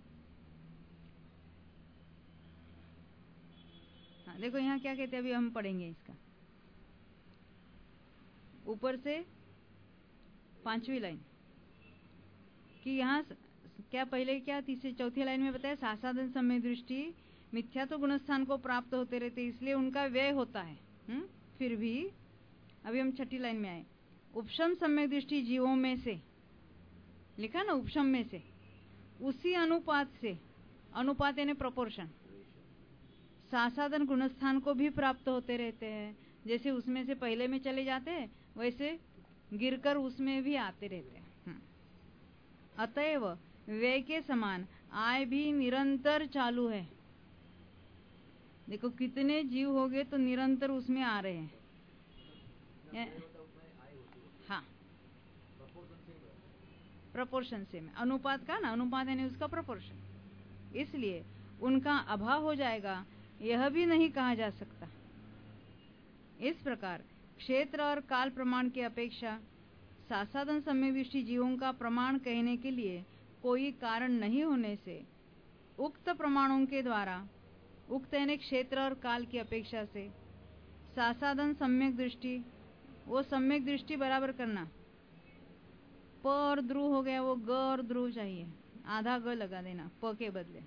हाँ देखो यहाँ क्या कहते हैं, अभी हम पढ़ेंगे इसका। ऊपर से पांचवी लाइन कि यहाँ क्या पहले क्या तीसरी चौथी लाइन में बताया, सासाधन समय दृष्टि मिथ्या तो गुणस्थान को प्राप्त होते रहते, इसलिए उनका व्यय होता है। हुँ? फिर भी अभी हम छठी लाइन में आए। उपशम समय दृष्टि जीवों में से, लिखा ना उपशम में से, उसी अनुपात से, अनुपात यानी प्रोपोर्शन, सासाधन गुणस्थान को भी प्राप्त होते रहते हैं। जैसे उसमें से पहले में चले जाते हैं वैसे गिरकर उसमें भी आते रहते हैं। अतएव व्यय के समान आय भी निरंतर चालू है। देखो कितने जीव हो गए तो निरंतर उसमें आ रहे हैं। हाँ प्रोपोर्शन से में, अनुपात का ना, अनुपात यानी उसका प्रोपोर्शन, इसलिए उनका अभाव हो जाएगा यह भी नहीं कहा जा सकता। इस प्रकार क्षेत्र और काल प्रमाण की अपेक्षा सासाधन समय दृष्टि जीवों का प्रमाण कहने के लिए कोई कारण नहीं होने से उक्त प्रमाणों के द्वारा, उक्त यानी क्षेत्र और काल की अपेक्षा से सासाधन सम्यक दृष्टि, वो सम्यक दृष्टि बराबर करना, प और ध्रुव हो गया, वो ग और ध्रुव चाहिए, आधा ग लगा देना प के बदले।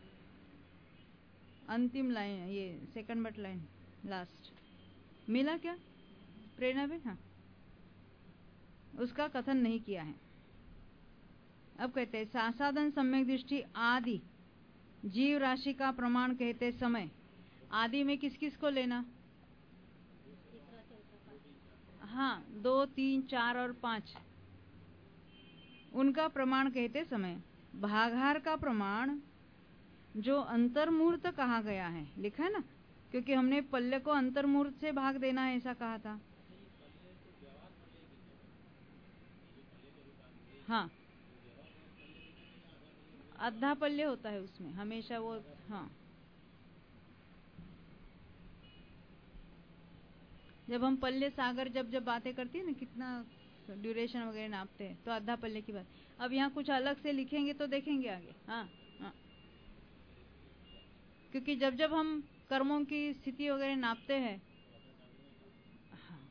अंतिम लाइन, ये सेकंड बट लाइन लास्ट मिला क्या प्रेरणा में? हाँ, उसका कथन नहीं किया है। अब कहते हैं सासाधन सम्यक दृष्टि आदि जीव राशि का प्रमाण कहते समय, आदि में किस किस को लेना? हाँ, दो तीन चार और पांच, उनका प्रमाण कहते समय भागाहार का प्रमाण जो अंतर्मूर्त कहा गया है, लिखा है ना, क्योंकि हमने पल्ले को अंतर्मूर्त से भाग देना है ऐसा कहा था। हाँ, आधा पल्ले होता है उसमें हमेशा वो। हाँ, जब हम पल्ले सागर जब जब बातें करती है ना, कितना ड्यूरेशन वगैरह नापते हैं, तो आधा पल्ले की बात। अब यहाँ कुछ अलग से लिखेंगे तो देखेंगे आगे। हाँ हाँ, क्योंकि जब जब हम कर्मों की स्थिति वगैरह नापते हैं, हाँ,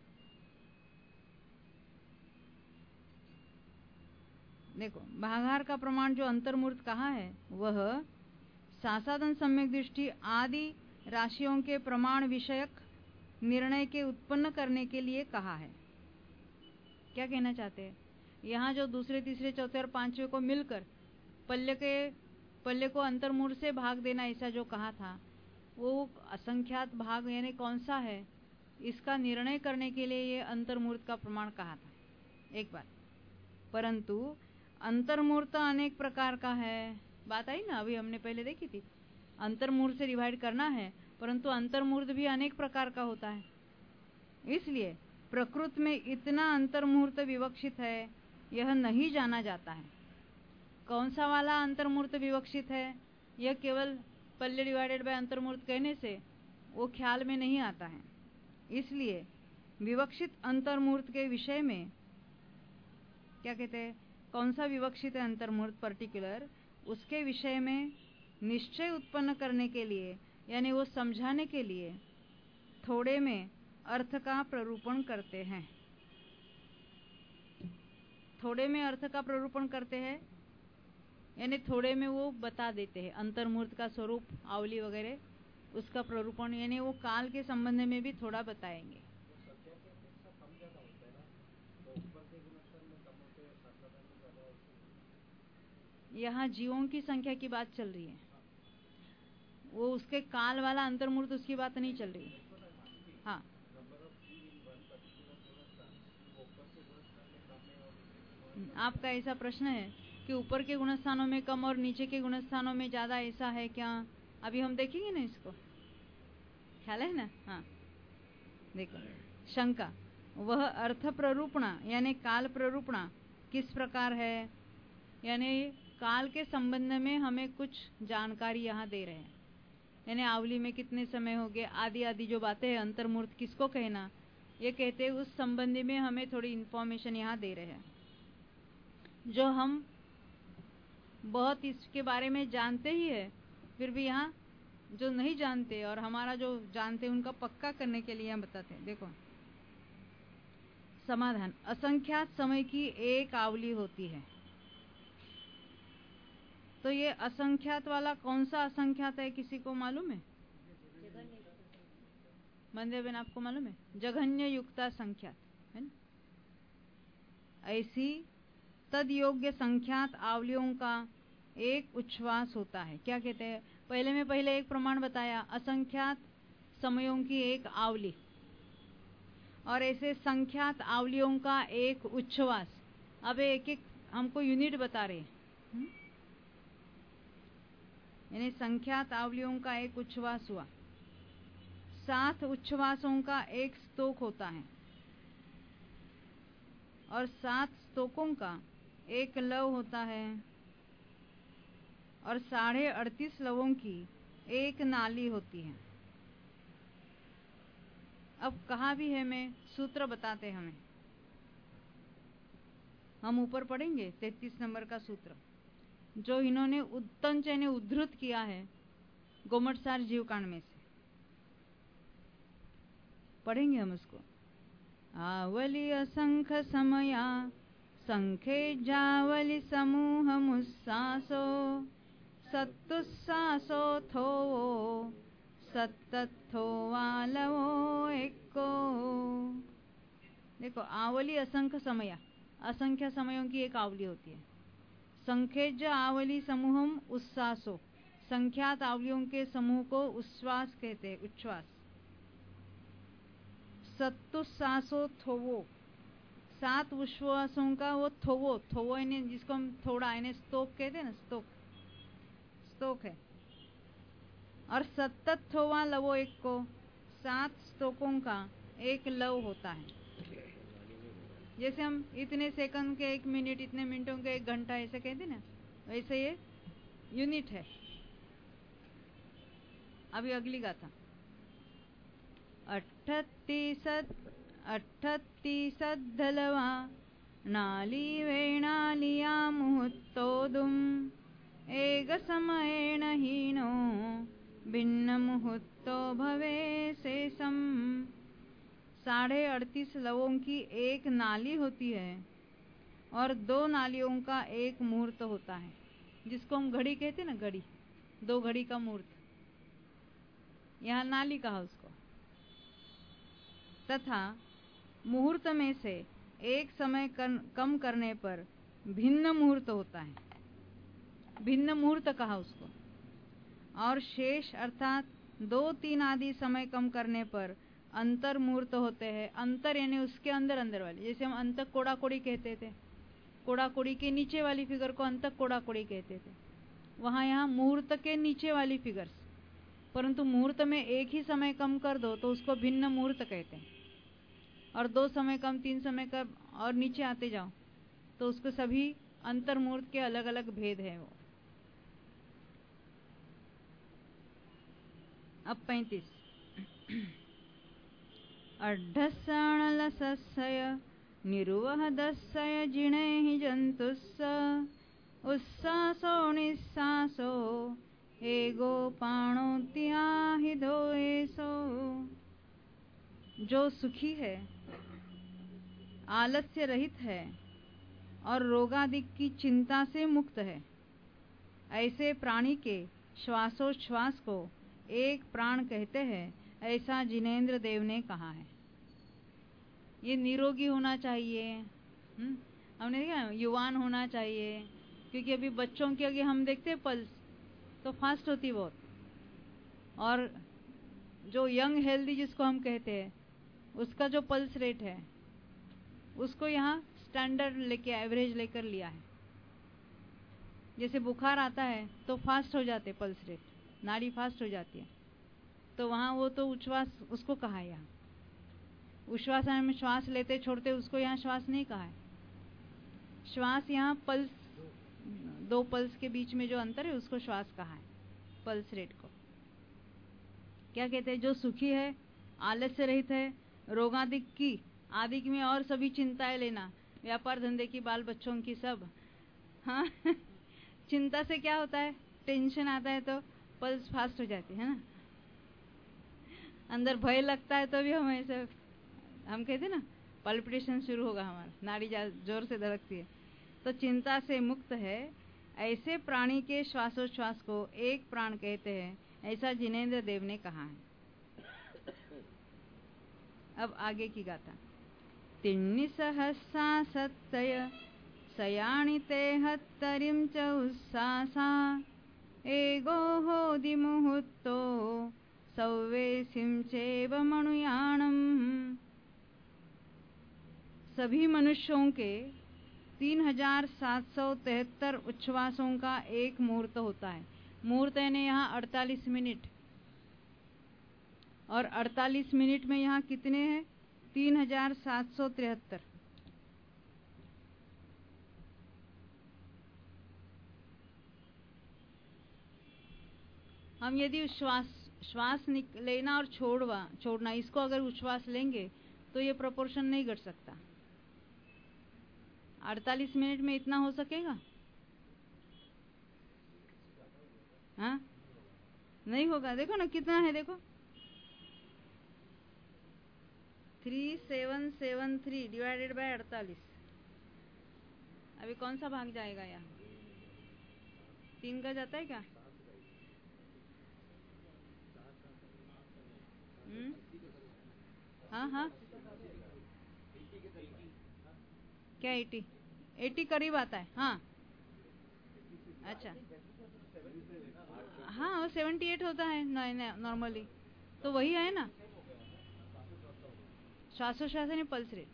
देखो भागाहार का प्रमाण जो अंतर्मूर्त कहा है वह सासाधन सम्यक दृष्टि आदि राशियों के प्रमाण विषयक निर्णय के उत्पन्न करने के लिए कहा है। क्या कहना चाहते हैं? यहाँ जो दूसरे तीसरे चौथे और पांचवे को मिलकर पल्ले के पल्ले को अंतर्मूर्त से भाग देना ऐसा जो कहा था, वो असंख्यात भाग यानी कौन सा है, इसका निर्णय करने के लिए ये अंतर्मूर्त का प्रमाण कहा था एक बार। परंतु अंतर्मूर्त अनेक प्रकार का है, बात आई ना, अभी हमने पहले देखी थी। अंतर्मूर्त से डिवाइड करना है, परंतु अंतर्मूर्त भी अनेक प्रकार का होता है। इसलिए प्रकृति में इतना अंतर्मूर्त विवक्षित है यह नहीं जाना जाता है। कौन सा वाला अंतर्मूर्त विवक्षित है, यह केवल पल्ले डिवाइडेड बाय अंतर्मूर्त कहने से वो ख्याल में नहीं आता है। इसलिए विवक्षित अंतर्मूर्त के विषय में क्या कहते हैं, कौन सा विवक्षित है अंतर्मूर्त पर्टिकुलर, उसके विषय में निश्चय उत्पन्न करने के लिए, यानी वो समझाने के लिए थोड़े में अर्थ का प्ररूपण करते हैं। थोड़े में अर्थ का प्ररूपण करते हैं यानी थोड़े में वो बता देते हैं अंतर्मूर्त का स्वरूप, आवली वगैरह, उसका प्ररूपण, यानी वो काल के संबंध में भी थोड़ा बताएंगे। यहाँ जीवों की संख्या की बात चल रही है, वो उसके काल वाला अंतर्मूर्त उसकी बात नहीं चल रही। हाँ, आपका ऐसा प्रश्न है कि ऊपर के गुणस्थानों में कम और नीचे के गुणस्थानों में ज्यादा, ऐसा है क्या? अभी हम देखेंगे ना इसको, ख्याल है ना? हाँ, देखो शंका, वह अर्थ प्ररूपणा यानी काल प्ररूपणा किस प्रकार है? यानी काल के संबंध में हमें कुछ जानकारी यहाँ दे रहे हैं, यानी आवली में कितने समय हो गए आदि आदि जो बातें हैं, अंतर्मूर्त किसको कहना, ये कहते हैं उस संबंधी में हमें थोड़ी इंफॉर्मेशन यहाँ दे रहे हैं, जो हम बहुत इसके बारे में जानते ही है, फिर भी यहाँ जो नहीं जानते और हमारा जो जानते हैं उनका पक्का करने के लिए यहाँ बताते हैं। देखो समाधान, असंख्यात समय की एक आवली होती है। तो ये असंख्यात वाला कौन सा असंख्यात है, किसी को मालूम है? मंदिर बेन आपको मालूम है? जघन्य युक्ता संख्यात है ना? ऐसी तद योग्य संख्यात आवलियों का एक उच्छ्वास होता है। क्या कहते हैं? पहले में पहले एक प्रमाण बताया, असंख्यात समयों की एक आवली, और ऐसे संख्यात आवलियों का एक उच्छ्वास। अब एक एक हमको यूनिट बता रहे हैं, यानी संख्यात आवलियों का एक उच्छ्वास हुआ, सात उच्छ्वासों का एक स्तोक होता है, और सात स्तोकों का एक लव होता है, और साढ़े अड़तीस लवों की एक नाली होती है। अब कहा भी है, मैं सूत्र बताते हमें, हम ऊपर पढ़ेंगे तैतीस नंबर का सूत्र, जो इन्होंने उत्तंच यानी उद्धृत किया है गोमटसार जीवकांड में से, पढ़ेंगे हम उसको। आवली असंख्य समया संख्ये जावली समूह मुस्सासो सत्तुस्सासो थो सत्तथो वालवो एको। देखो आवली असंख्य समया, असंख्य समयों की एक आवली होती है। संख्यज आवली समूहम उस्सासो, संख्यात आवलियों के समूह को उच्छ्वास कहते हैं, उच्छ्वास। सत्तुस्सासो थोवो, सात उच्छ्वासों का वो थोवो, थोवो यानी जिसको हम थोड़ा यानी स्तोक कहते हैं ना, स्तोक स्तोक है। और सत्तत थोवा लवो एक को, सात स्तोकों का एक लव होता है। जैसे हम इतने सेकंड के एक मिनट, इतने मिनटों के एक घंटा ऐसे कहते ना, वैसे ये यूनिट है। अभी अगली गाथा, अठत्तीसत अठत्तीसत धलवा नाली वेणालिया मुहूर्तोदुम एक समयेन हीनो भिन्न मुहूर्तो भवे शेषम। साढ़े अड़तीस लवों की एक नाली होती है, और दो नालियों का एक मुहूर्त होता है, जिसको हम घड़ी कहते हैं ना, घड़ी, दो घड़ी का मुहूर्त, यहाँ नाली कहा उसको। तथा मुहूर्त में से एक समय कर, कम करने पर भिन्न मुहूर्त होता है, भिन्न मुहूर्त कहा उसको। और शेष अर्थात दो तीन आदि समय कम करने पर अंतर मुहूर्त होते हैं। अंतर यानी उसके अंदर अंदर वाले, जैसे हम अंतक कोड़ा कोड़ी कहते थे, कोड़ा कोड़ी के नीचे वाली फिगर को अंतक कोड़ा कोड़ी कहते थे, वहां यहाँ मुहूर्त के नीचे वाली फिगर्स। परंतु मुहूर्त में एक ही समय कम कर दो तो उसको भिन्न मुहूर्त कहते हैं, और दो समय कम, तीन समय कम और नीचे आते जाओ तो उसको सभी अंतर मुहूर्त के अलग अलग भेद है वो। अब पैंतीस, अड्ढस्सणलसस्सय निर्वहदस्सय जिणे हि जंतुस्स उस्सासो निस्सासो एगो पाणोत्याहिदो एसो। जो सुखी है, आलस्य रहित है और रोगादिक की चिंता से मुक्त है, ऐसे प्राणी के श्वासोच्छ्वास को एक प्राण कहते हैं, ऐसा जिनेंद्र देव ने कहा है। ये निरोगी होना चाहिए, हम्म हमने देखा युवान होना चाहिए, क्योंकि अभी बच्चों की अगर हम देखते हैं पल्स तो फास्ट होती बहुत, और जो यंग हेल्दी जिसको हम कहते हैं उसका जो पल्स रेट है उसको यहाँ स्टैंडर्ड लेके एवरेज लेकर लिया है। जैसे बुखार आता है तो फास्ट हो जाते पल्स रेट, नाड़ी फास्ट हो जाती है, तो वहाँ वो तो उच्छ्वास उसको कहा है। यहाँ उच्छ्वास में श्वास लेते छोड़ते उसको यहाँ श्वास नहीं कहा है। श्वास यहाँ पल्स, दो पल्स के बीच में जो अंतर है उसको श्वास कहा है, पल्स रेट को। क्या कहते हैं? जो सुखी है, आलस्य रहित है, रोगादिक की आदि में और सभी चिंताएं लेना, व्यापार धंधे की, बाल बच्चों की, सब। हाँ चिंता से क्या होता है? टेंशन आता है तो पल्स फास्ट हो जाती है ना। अंदर भय लगता है तो भी हम ऐसे, हम कहते हैं ना, पल्पिटेशन शुरू होगा, हमारा नाड़ी जोर से धड़कती है। तो चिंता से मुक्त है ऐसे प्राणी के श्वासोच्छ्वास को एक प्राण कहते हैं, ऐसा जिनेंद्र देव ने कहा है। अब आगे की गाथा। तिन्नि सहस्रा सत्तय सयाणिते हत्तरिं च उत्सासा एगो होदि मुहूर्तो सव्वेसिं चैव मनुयाणम्। सभी मनुष्यों के तीन हजार सात सौ तिहत्तर उच्छ्वासों का एक मुहूर्त होता है। मुहूर्त यानी यहाँ अड़तालीस मिनट, और अड़तालीस मिनट में यहाँ कितने हैं? तीन हजार सात सौ तिहत्तर। हम यदि श्वास श्वास लेना और छोड़वा छोड़ना इसको अगर उच्छ्वास लेंगे तो ये प्रोपोर्शन नहीं घट सकता। अड़तालीस मिनट में इतना हो सकेगा? हाँ नहीं होगा। देखो ना कितना है, देखो three seven seven three divided by अड़तालीस। अभी कौन सा भाग जाएगा? यहाँ तीन का जाता है क्या? हम्म हाँ हाँ क्या एटी एटी करीब आता है। हाँ अच्छा हाँ वो सेवेंटी एट होता है नॉर्मली, तो वही है ना श्वासोच्छ्वास यानी पल्स रेट।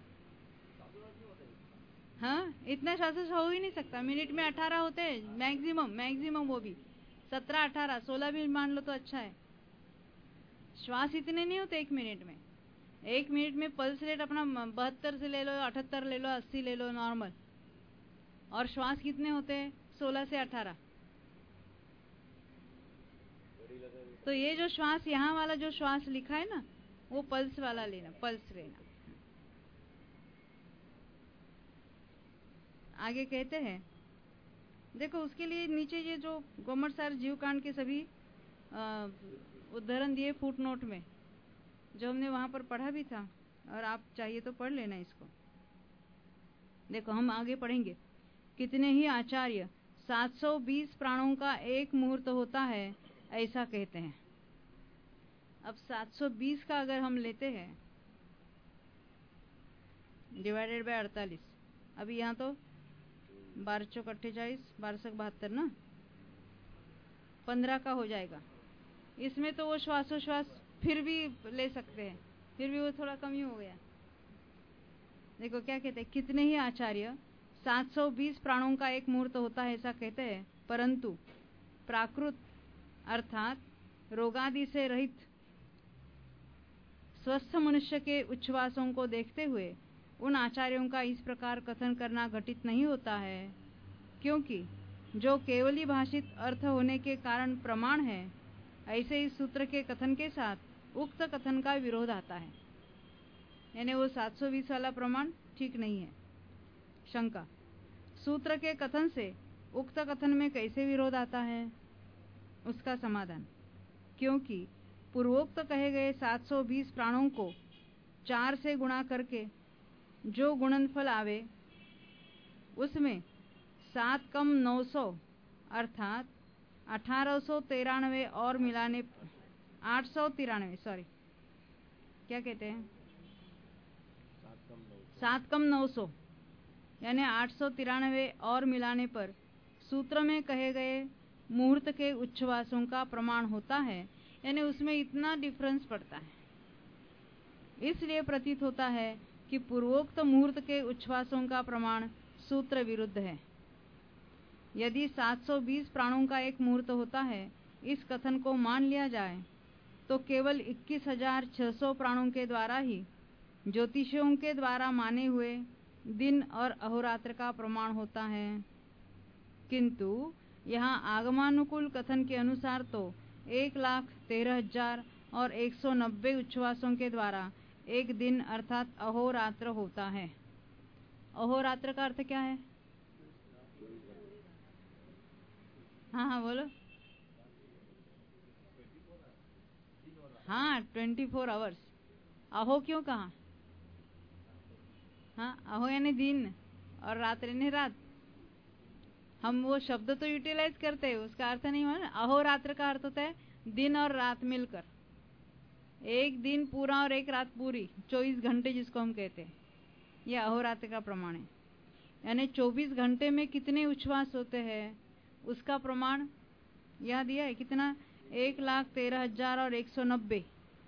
हाँ इतना श्वासोच्छ्वास हो ही नहीं सकता। मिनट में अठारह होते हैं मैक्सिमम, मैक्सिमम वो भी सत्रह अठारह सोलह भी मान लो तो अच्छा है। श्वास इतने नहीं होते एक मिनट में। एक मिनट में पल्स रेट अपना बहत्तर से ले लो, अठहत्तर ले लो, अस्सी ले लो नॉर्मल, और श्वास कितने होते हैं? सोलह से अठारह। तो ये जो श्वास यहाँ वाला जो श्वास लिखा है ना वो पल्स वाला लेना, पल्स लेना। आगे कहते हैं, देखो उसके लिए नीचे ये जो गोमरसार जीवकांड के सभी उदाहरण दिए फुट नोट में, जो हमने वहां पर पढ़ा भी था, और आप चाहिए तो पढ़ लेना इसको। देखो हम आगे पढ़ेंगे। कितने ही आचार्य सात सौ बीस प्राणों का एक मुहूर्त होता है ऐसा कहते हैं। अब सात सौ बीस का अगर हम लेते हैं डिवाइडेड बाय अड़तालीस, अभी यहाँ तो बारह चौक अट्ठाईस, बारह सौ बहत्तर ना, पंद्रह का हो जाएगा। इसमें तो वो श्वासोश्वास फिर भी ले सकते हैं, फिर भी वो थोड़ा कम ही हो गया। देखो क्या कहते हैं, कितने ही आचार्य सात सौ बीस प्राणों का एक मुहूर्त होता है ऐसा कहते हैं, परंतु प्राकृत अर्थात रोगादि से रहित स्वस्थ मनुष्य के उच्छ्वासों को देखते हुए उन आचार्यों का इस प्रकार कथन करना घटित नहीं होता है, क्योंकि जो केवली भाषित अर्थ होने के कारण प्रमाण है, ऐसे इस सूत्र के कथन के साथ उक्त कथन का विरोध आता है। यानी वो सात सौ बीस वाला प्रमाण ठीक नहीं है। शंका, सूत्र के कथन से उक्त कथन में कैसे विरोध आता है? उसका समाधान, क्योंकि पूर्वोक्त कहे गए सात सौ बीस प्राणों को चार से गुणा करके जो गुणनफल आवे उसमें सात कम नौ सौ अर्थात अठारह सौ तिरानवे और मिलाने आठ सौ तिरानवे सॉरी क्या कहते हैं सात कम नौ सौ यानी आठ सौ तिरानवे और मिलाने पर सूत्र में कहे गए मुहूर्त के उच्छ्वासों का प्रमाण होता है। यानी उसमें इतना डिफरेंस पड़ता है। इसलिए प्रतीत होता है कि पूर्वोक्त मुहूर्त के उच्छ्वासों का प्रमाण सूत्र विरुद्ध है। यदि सात सौ बीस प्राणों का एक मुहूर्त होता है, इस कथन को मान लिया जाए तो केवल इक्कीस हजार छह सौ प्राणों के द्वारा ही ज्योतिषियों के द्वारा माने हुए दिन और अहोरात्र का प्रमाण होता है। किंतु यहाँ आगमानुकूल कथन के अनुसार तो एक लाख तेरह हजार और एक सौ नब्बे उच्छ्वासों के द्वारा एक दिन अर्थात अहोरात्र होता है। अहोरात्र का अर्थ क्या है? हाँ हाँ बोलो। हाँ, ट्वेंटी फोर आवर्स। अहो क्यों कहा? हाँ, अहो यानी दिन और रात यानी रात। हम वो शब्द तो यूटिलाइज करते हैं, उसका अर्थ नहीं हुआ। अहोरात्र का अर्थ होता है दिन और रात मिलकर, एक दिन पूरा और एक रात पूरी, चौबीस घंटे जिसको हम कहते हैं, ये अहोरात्र का प्रमाण है। यानी चौबीस घंटे में कितने उच्छ्वास होते हैं उसका प्रमाण यह दिया है। कितना? एक लाख तेरह हजार और एक सौ नब्बे,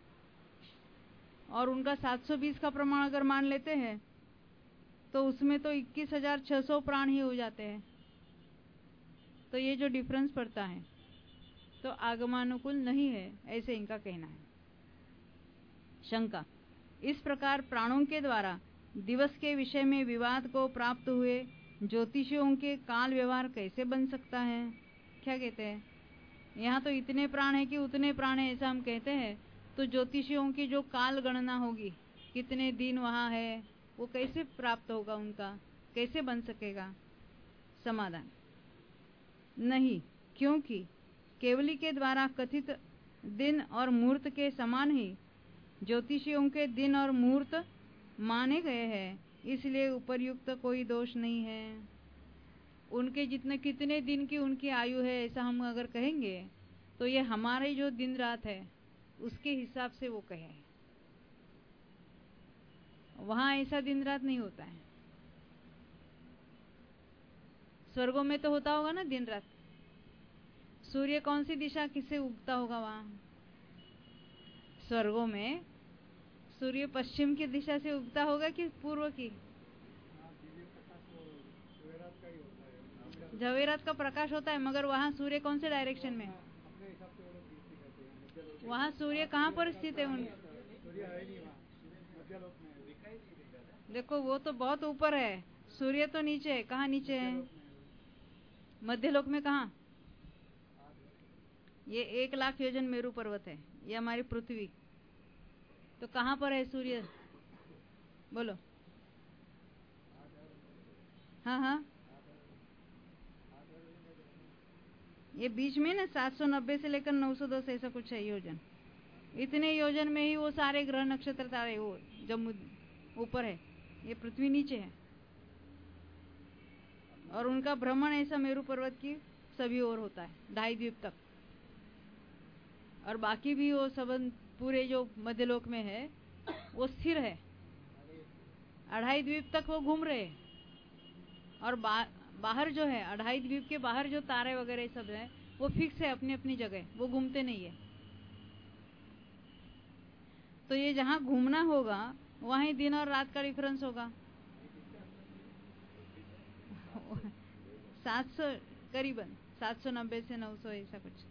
और उनका सात सौ बीस का प्रमाण अगर मान लेते हैं तो उसमें तो इक्कीस हजार छह सौ प्राण ही हो जाते हैं। तो ये जो डिफरेंस पड़ता है तो आगमानुकूल नहीं है, ऐसे इनका कहना है। शंका: इस प्रकार प्राणों के द्वारा दिवस के विषय में विवाद को प्राप्त हुए ज्योतिषियों के काल व्यवहार कैसे बन सकता है? क्या कहते हैं? यहाँ तो इतने प्राण है कि उतने प्राण है ऐसा हम कहते हैं, तो ज्योतिषियों की जो काल गणना होगी, कितने दिन वहाँ है, वो कैसे प्राप्त होगा, उनका कैसे बन सकेगा? समाधान: नहीं, क्योंकि केवली के द्वारा कथित दिन और मुहूर्त के समान ही ज्योतिषियों के दिन और मुहूर्त माने गए हैं, इसलिए उपर्युक्त कोई दोष नहीं है। उनके जितने कितने दिन की उनकी आयु है ऐसा हम अगर कहेंगे तो ये हमारे जो दिन रात है उसके हिसाब से वो कहे। वहां ऐसा दिन रात नहीं होता है। स्वर्गों में तो होता होगा ना दिन रात। सूर्य कौन सी दिशा किससे उगता होगा वहां? स्वर्गों में सूर्य पश्चिम की दिशा से उगता होगा कि पूर्व की? जवेरात का प्रकाश होता है, मगर वहाँ सूर्य कौन से डायरेक्शन में? वहाँ सूर्य कहाँ पर स्थित है? उन देखो वो तो बहुत ऊपर है, सूर्य तो नीचे है। कहाँ नीचे है? मध्यलोक में। कहाँ? ये एक लाख योजन मेरू पर्वत है, ये हमारी पृथ्वी। तो कहाँ पर है सूर्य? बोलो। हाँ हाँ, ये बीच में ना सात सौ नब्बे से लेकर नौ सौ दस ऐसा कुछ है योजन। इतने योजन में ही वो सारे ग्रह नक्षत्र तारे वो जब ऊपर है, ये पृथ्वी नीचे है। और उनका भ्रमण ऐसा मेरू पर्वत की सभी ओर होता है, ढाई द्वीप तक। और बाकी भी वो सब पूरे जो मध्यलोक में है वो स्थिर है, अढ़ाई द्वीप तक वो घूम रहे हैं। और बा, बाहर जो है अढ़ाई द्वीप के बाहर जो तारे वगैरह सब है वो फिक्स है अपनी अपनी जगह, वो घूमते नहीं है। तो ये जहाँ घूमना होगा वहीं दिन और रात का डिफरेंस होगा। सात सौ करीबन सात सौ नब्बे से नौ सौ ऐसा कुछ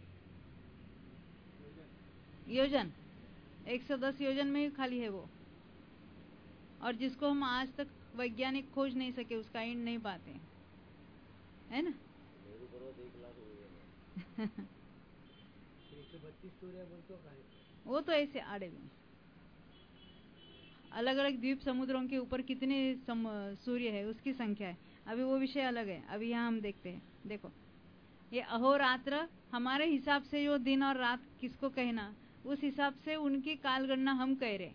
योजन, एक सौ दस योजन में ही खाली है वो। और जिसको हम आज तक वैज्ञानिक खोज नहीं सके, उसका एंड नहीं पाते, है ना? वो तो ऐसे आड़े में अलग अलग द्वीप समुद्रों के ऊपर कितने सूर्य है उसकी संख्या है, अभी वो विषय अलग है। अभी यहाँ हम देखते हैं। देखो ये अहोरात्र हमारे हिसाब से जो दिन और रात किसको कहना, उस हिसाब से उनकी काल गणना हम कह रहे।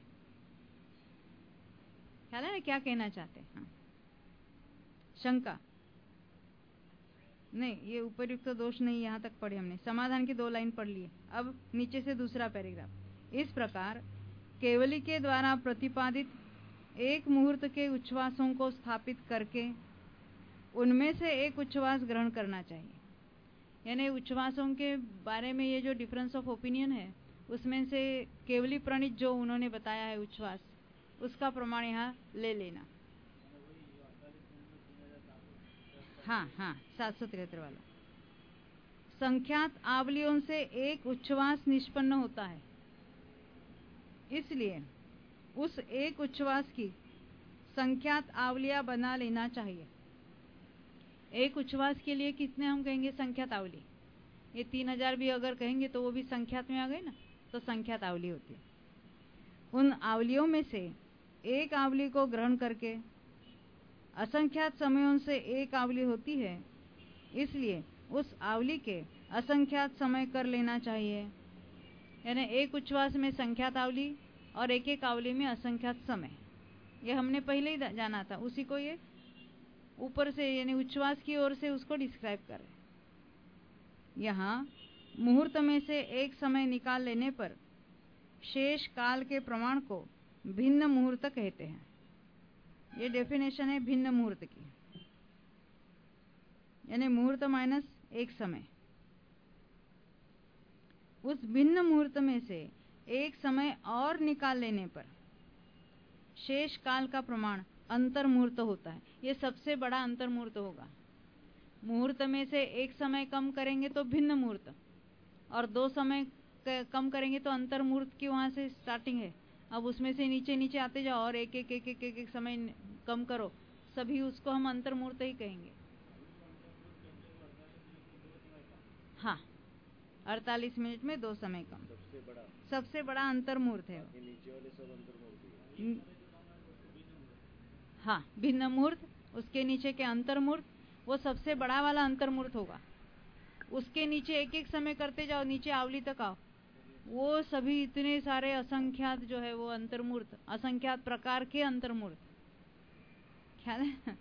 ख्याल है ना क्या कहना चाहते हैं? हाँ। शंका: नहीं, ये उपयुक्त दोष नहीं, यहाँ तक पढ़े हमने। समाधान की दो लाइन पढ़ लिए, अब नीचे से दूसरा पैराग्राफ। इस प्रकार केवली के द्वारा प्रतिपादित एक मुहूर्त के उच्छ्वासों को स्थापित करके उनमें से एक उच्छ्वास ग्रहण करना चाहिए। यानी उच्छ्वासों के बारे में ये जो डिफरेंस ऑफ ओपिनियन है उसमें से केवली प्रणित जो उन्होंने बताया है उच्छ्वास, उसका प्रमाण यहाँ ले लेना। हाँ हाँ सात सौ तिहत्तर वाला। संख्यात आवलियों से एक उच्छ्वास निष्पन्न होता है, इसलिए उस एक उच्छ्वास की संख्यात आवलियां बना लेना चाहिए। एक उच्छ्वास के लिए कितने हम कहेंगे संख्यात आवली? ये तीन हजार भी अगर कहेंगे तो वो भी संख्यात में आ गए ना, तो संख्यात आवली होती है। उन आवलियों में से एक आवली को ग्रहण करके असंख्यात समयों से एक आवली होती है, इसलिए उस आवली के असंख्यात समय कर लेना चाहिए। यानी एक उच्छ्वास में संख्यात आवली और एक एक आवली में असंख्यात समय, ये हमने पहले ही जाना था। उसी को ये ऊपर से यानी उच्छ्वास की ओर से उसको डिस्क्राइब कर रहे हैं। यहाँ मुहूर्त में से एक समय निकाल लेने पर शेष काल के प्रमाण को भिन्न मुहूर्त कहते हैं। ये डेफिनेशन है भिन्न मुहूर्त की, यानी मुहूर्त माइनस एक समय। उस भिन्न मुहूर्त में से एक समय और निकाल लेने पर शेष काल का प्रमाण अंतर मुहूर्त होता है। ये सबसे बड़ा अंतर मुहूर्त होगा। मुहूर्त में से एक समय कम करेंगे तो भिन्न मुहूर्त, और दो समय कम करेंगे तो अंतर मुहूर्त की वहां से स्टार्टिंग है। अब उसमें से नीचे नीचे आते जाओ और एक एक एक एक एक, एक समय कम करो, सभी उसको हम अंतर मुहूर्त ही कहेंगे। हाँ, अड़तालीस मिनट में दो समय कम सबसे बड़ा सबसे बड़ा अंतर मुहूर्त है। नीचे वाले सब अंतर मुहूर्त। हाँ, भिन्न मुहूर्त, उसके नीचे के अंतर मुहूर्त, वो सबसे बड़ा वाला अंतर मुहूर्त होगा। उसके नीचे एक एक समय करते जाओ, नीचे आवली तक आओ, वो सभी इतने सारे असंख्यात जो है वो अंतर मुहूर्त, असंख्यात प्रकार के अंतर मुहूर्त, ख्याल है।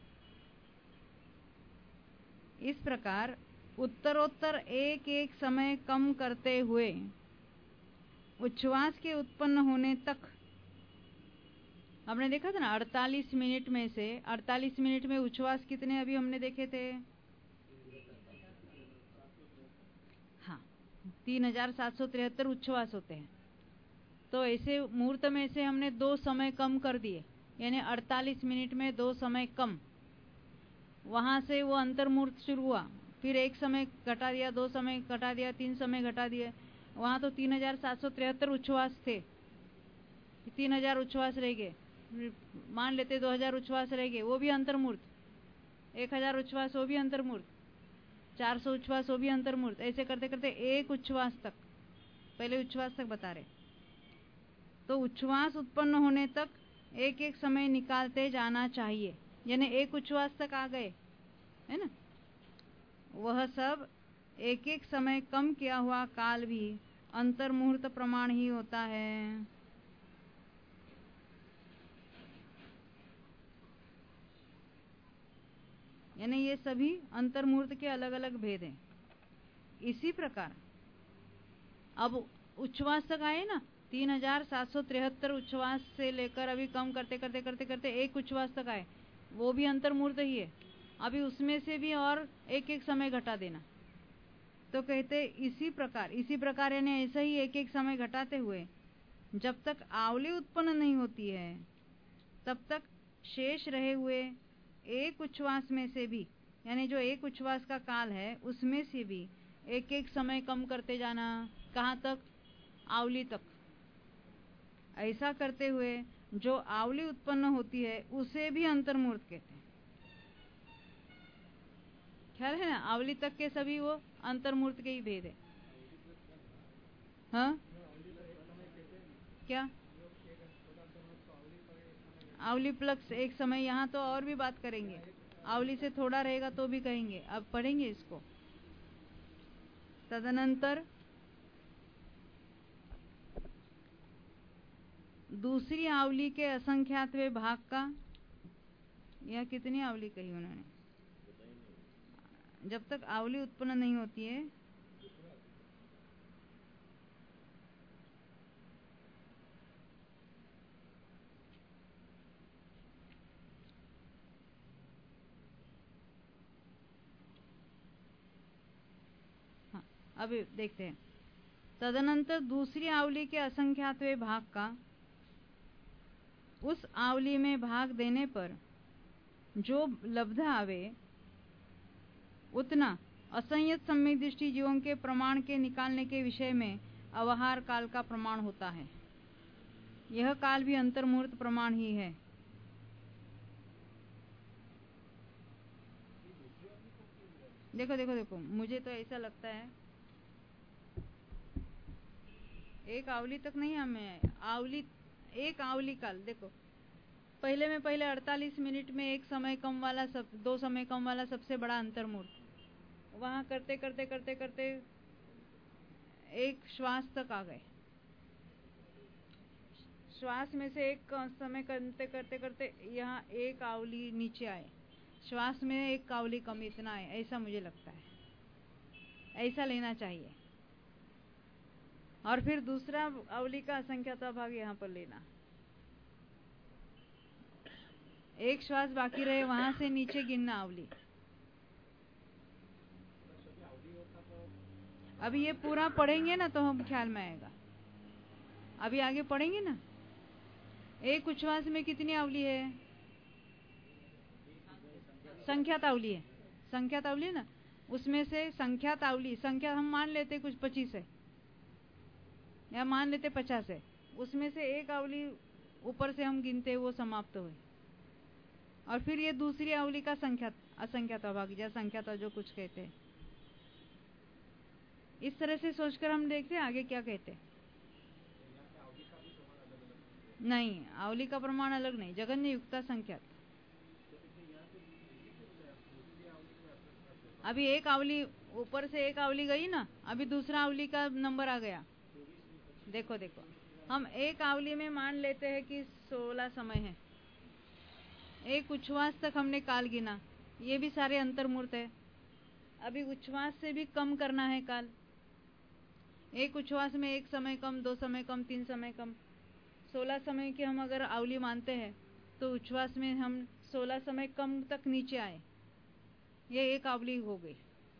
इस प्रकार उत्तरोत्तर एक एक समय कम करते हुए उच्छ्वास के उत्पन्न होने तक, हमने देखा था ना अड़तालीस मिनट में से अड़तालीस मिनट में उच्छ्वास कितने अभी हमने देखे थे? हाँ, तीन हजार सात सौ तिहत्तर उच्छ्वास होते हैं। तो ऐसे मुहूर्त में से हमने दो समय कम कर दिए, यानी अड़तालीस मिनट में दो समय कम। वहां से वो अंतर मुहूर्त शुरू हुआ, फिर एक समय घटा दिया, दो समय घटा दिया, तीन समय घटा दिए। वहां तो तीन हजार सात सौ तिहत्तर उच्छ्वास थे, तीन हजार उच्छ्वास रह गए। मान लेते दो हजार उच्छ्वास रह गए, वो भी अंतर मुहूर्त। एक हजार उच्छ्वास वो भी अंतर मुहूर्त, चार सौ उच्छ्वास वो भी अंतर मुहूर्त। ऐसे करते करते एक उच्छ्वास तक, पहले उच्छ्वास तक बता रहे। तो उच्छ्वास उत्पन्न होने तक एक एक समय निकालते जाना चाहिए, यानी एक उच्छ्वास तक आ गए है ना, वह सब एक एक समय कम किया हुआ काल भी अंतर मुहूर्त प्रमाण ही होता है। यानी ये सभी अंतर मुहूर्त के अलग अलग भेद हैं। इसी प्रकार अब उच्छ्वास तक आए ना, तीन हजार सात सौ तिहत्तर उच्छ्वास से लेकर अभी कम करते करते करते करते एक उच्छ्वास तक आए, वो भी अंतर मुहूर्त ही है। अभी उसमें से भी और एक एक समय घटा देना, तो कहते इसी प्रकार इसी प्रकार यानी ऐसा ही एक एक समय घटाते हुए जब तक आवली उत्पन्न नहीं होती है तब तक शेष रहे हुए एक उच्छ्वास में से भी, यानी जो एक उच्छ्वास का काल है उसमें से भी एक एक समय कम करते जाना। कहाँ तक? आवली तक। ऐसा करते हुए जो आवली उत्पन्न होती है उसे भी अंतर मुहूर्त कहते हैं। ख्याल है ना, आवली तक के सभी वो अंतर मुहूर्त के ही भेद है। हाँ क्या? आवली प्लस एक समय, यहाँ तो और भी बात करेंगे। आवली से थोड़ा रहेगा तो भी कहेंगे, अब पढ़ेंगे इसको। तदनंतर दूसरी आवली के असंख्यातवें भाग का, यह कितनी आवली कही उन्होंने? जब तक आवली उत्पन्न नहीं होती है हाँ, अब देखते हैं। तदनंतर दूसरी आवली के असंख्यातवें भाग का उस आवली में भाग देने पर जो लब्ध आवे उतना असंयत सम्यक दृष्टि जीवों के प्रमाण के निकालने के विषय में अवहार काल का प्रमाण होता है। यह काल भी अंतर्मुहूर्त प्रमाण ही है। देखो देखो देखो मुझे तो ऐसा लगता है एक आवली तक नहीं हमें आवली एक आवली काल देखो पहले में पहले अड़तालीस मिनट में एक समय कम वाला सब दो समय कम वाला सबसे बड़ा अंतर्मुहूर्त वहां करते करते करते करते एक श्वास तक आ गए। श्वास में से एक समय करते करते करते यहाँ एक आवली नीचे आए, श्वास में एक आवली कम, इतना है। ऐसा मुझे लगता है, ऐसा लेना चाहिए। और फिर दूसरा आवली का असंख्याता भाग यहाँ पर लेना। एक श्वास बाकी रहे वहां से नीचे गिनना आवली। अभी ये पूरा पढ़ेंगे ना तो हम ख्याल में आएगा। अभी आगे पढ़ेंगे ना। एक उच्छ्वास में कितनी आवली है? संख्यात आवली है, संख्यात आवली है ना। उसमें से संख्यात आवली संख्या हम मान लेते कुछ पच्चीस है या मान लेते पचास है। उसमें से एक आवली ऊपर से हम गिनते वो समाप्त हुए। और फिर ये दूसरी आवली का संख्यात असंख्यात भाग या संख्यात जो कुछ कहते हैं। इस तरह से सोचकर हम देखते हैं आगे क्या कहते हैं। नहीं, आवली का प्रमाण अलग नहीं, जगन्य युक्ता संख्यात। अभी एक आवली ऊपर से एक आवली गई ना, अभी दूसरा आवली का नंबर आ गया। देखो देखो हम एक आवली में मान लेते हैं कि सोलह समय है। एक उच्छ्वास तक हमने काल गिना, ये भी सारे अंतर्मुहूर्त है। अभी उच्छ्वास से भी कम करना है काल। एक उच्छ्वास में एक समय कम, दो समय कम, तीन समय कम, सोलह समय की हम अगर आवली मानते हैं तो उच्छ्वास में हम सोलह समय कम तक नीचे आए, ये एक आवली हो गई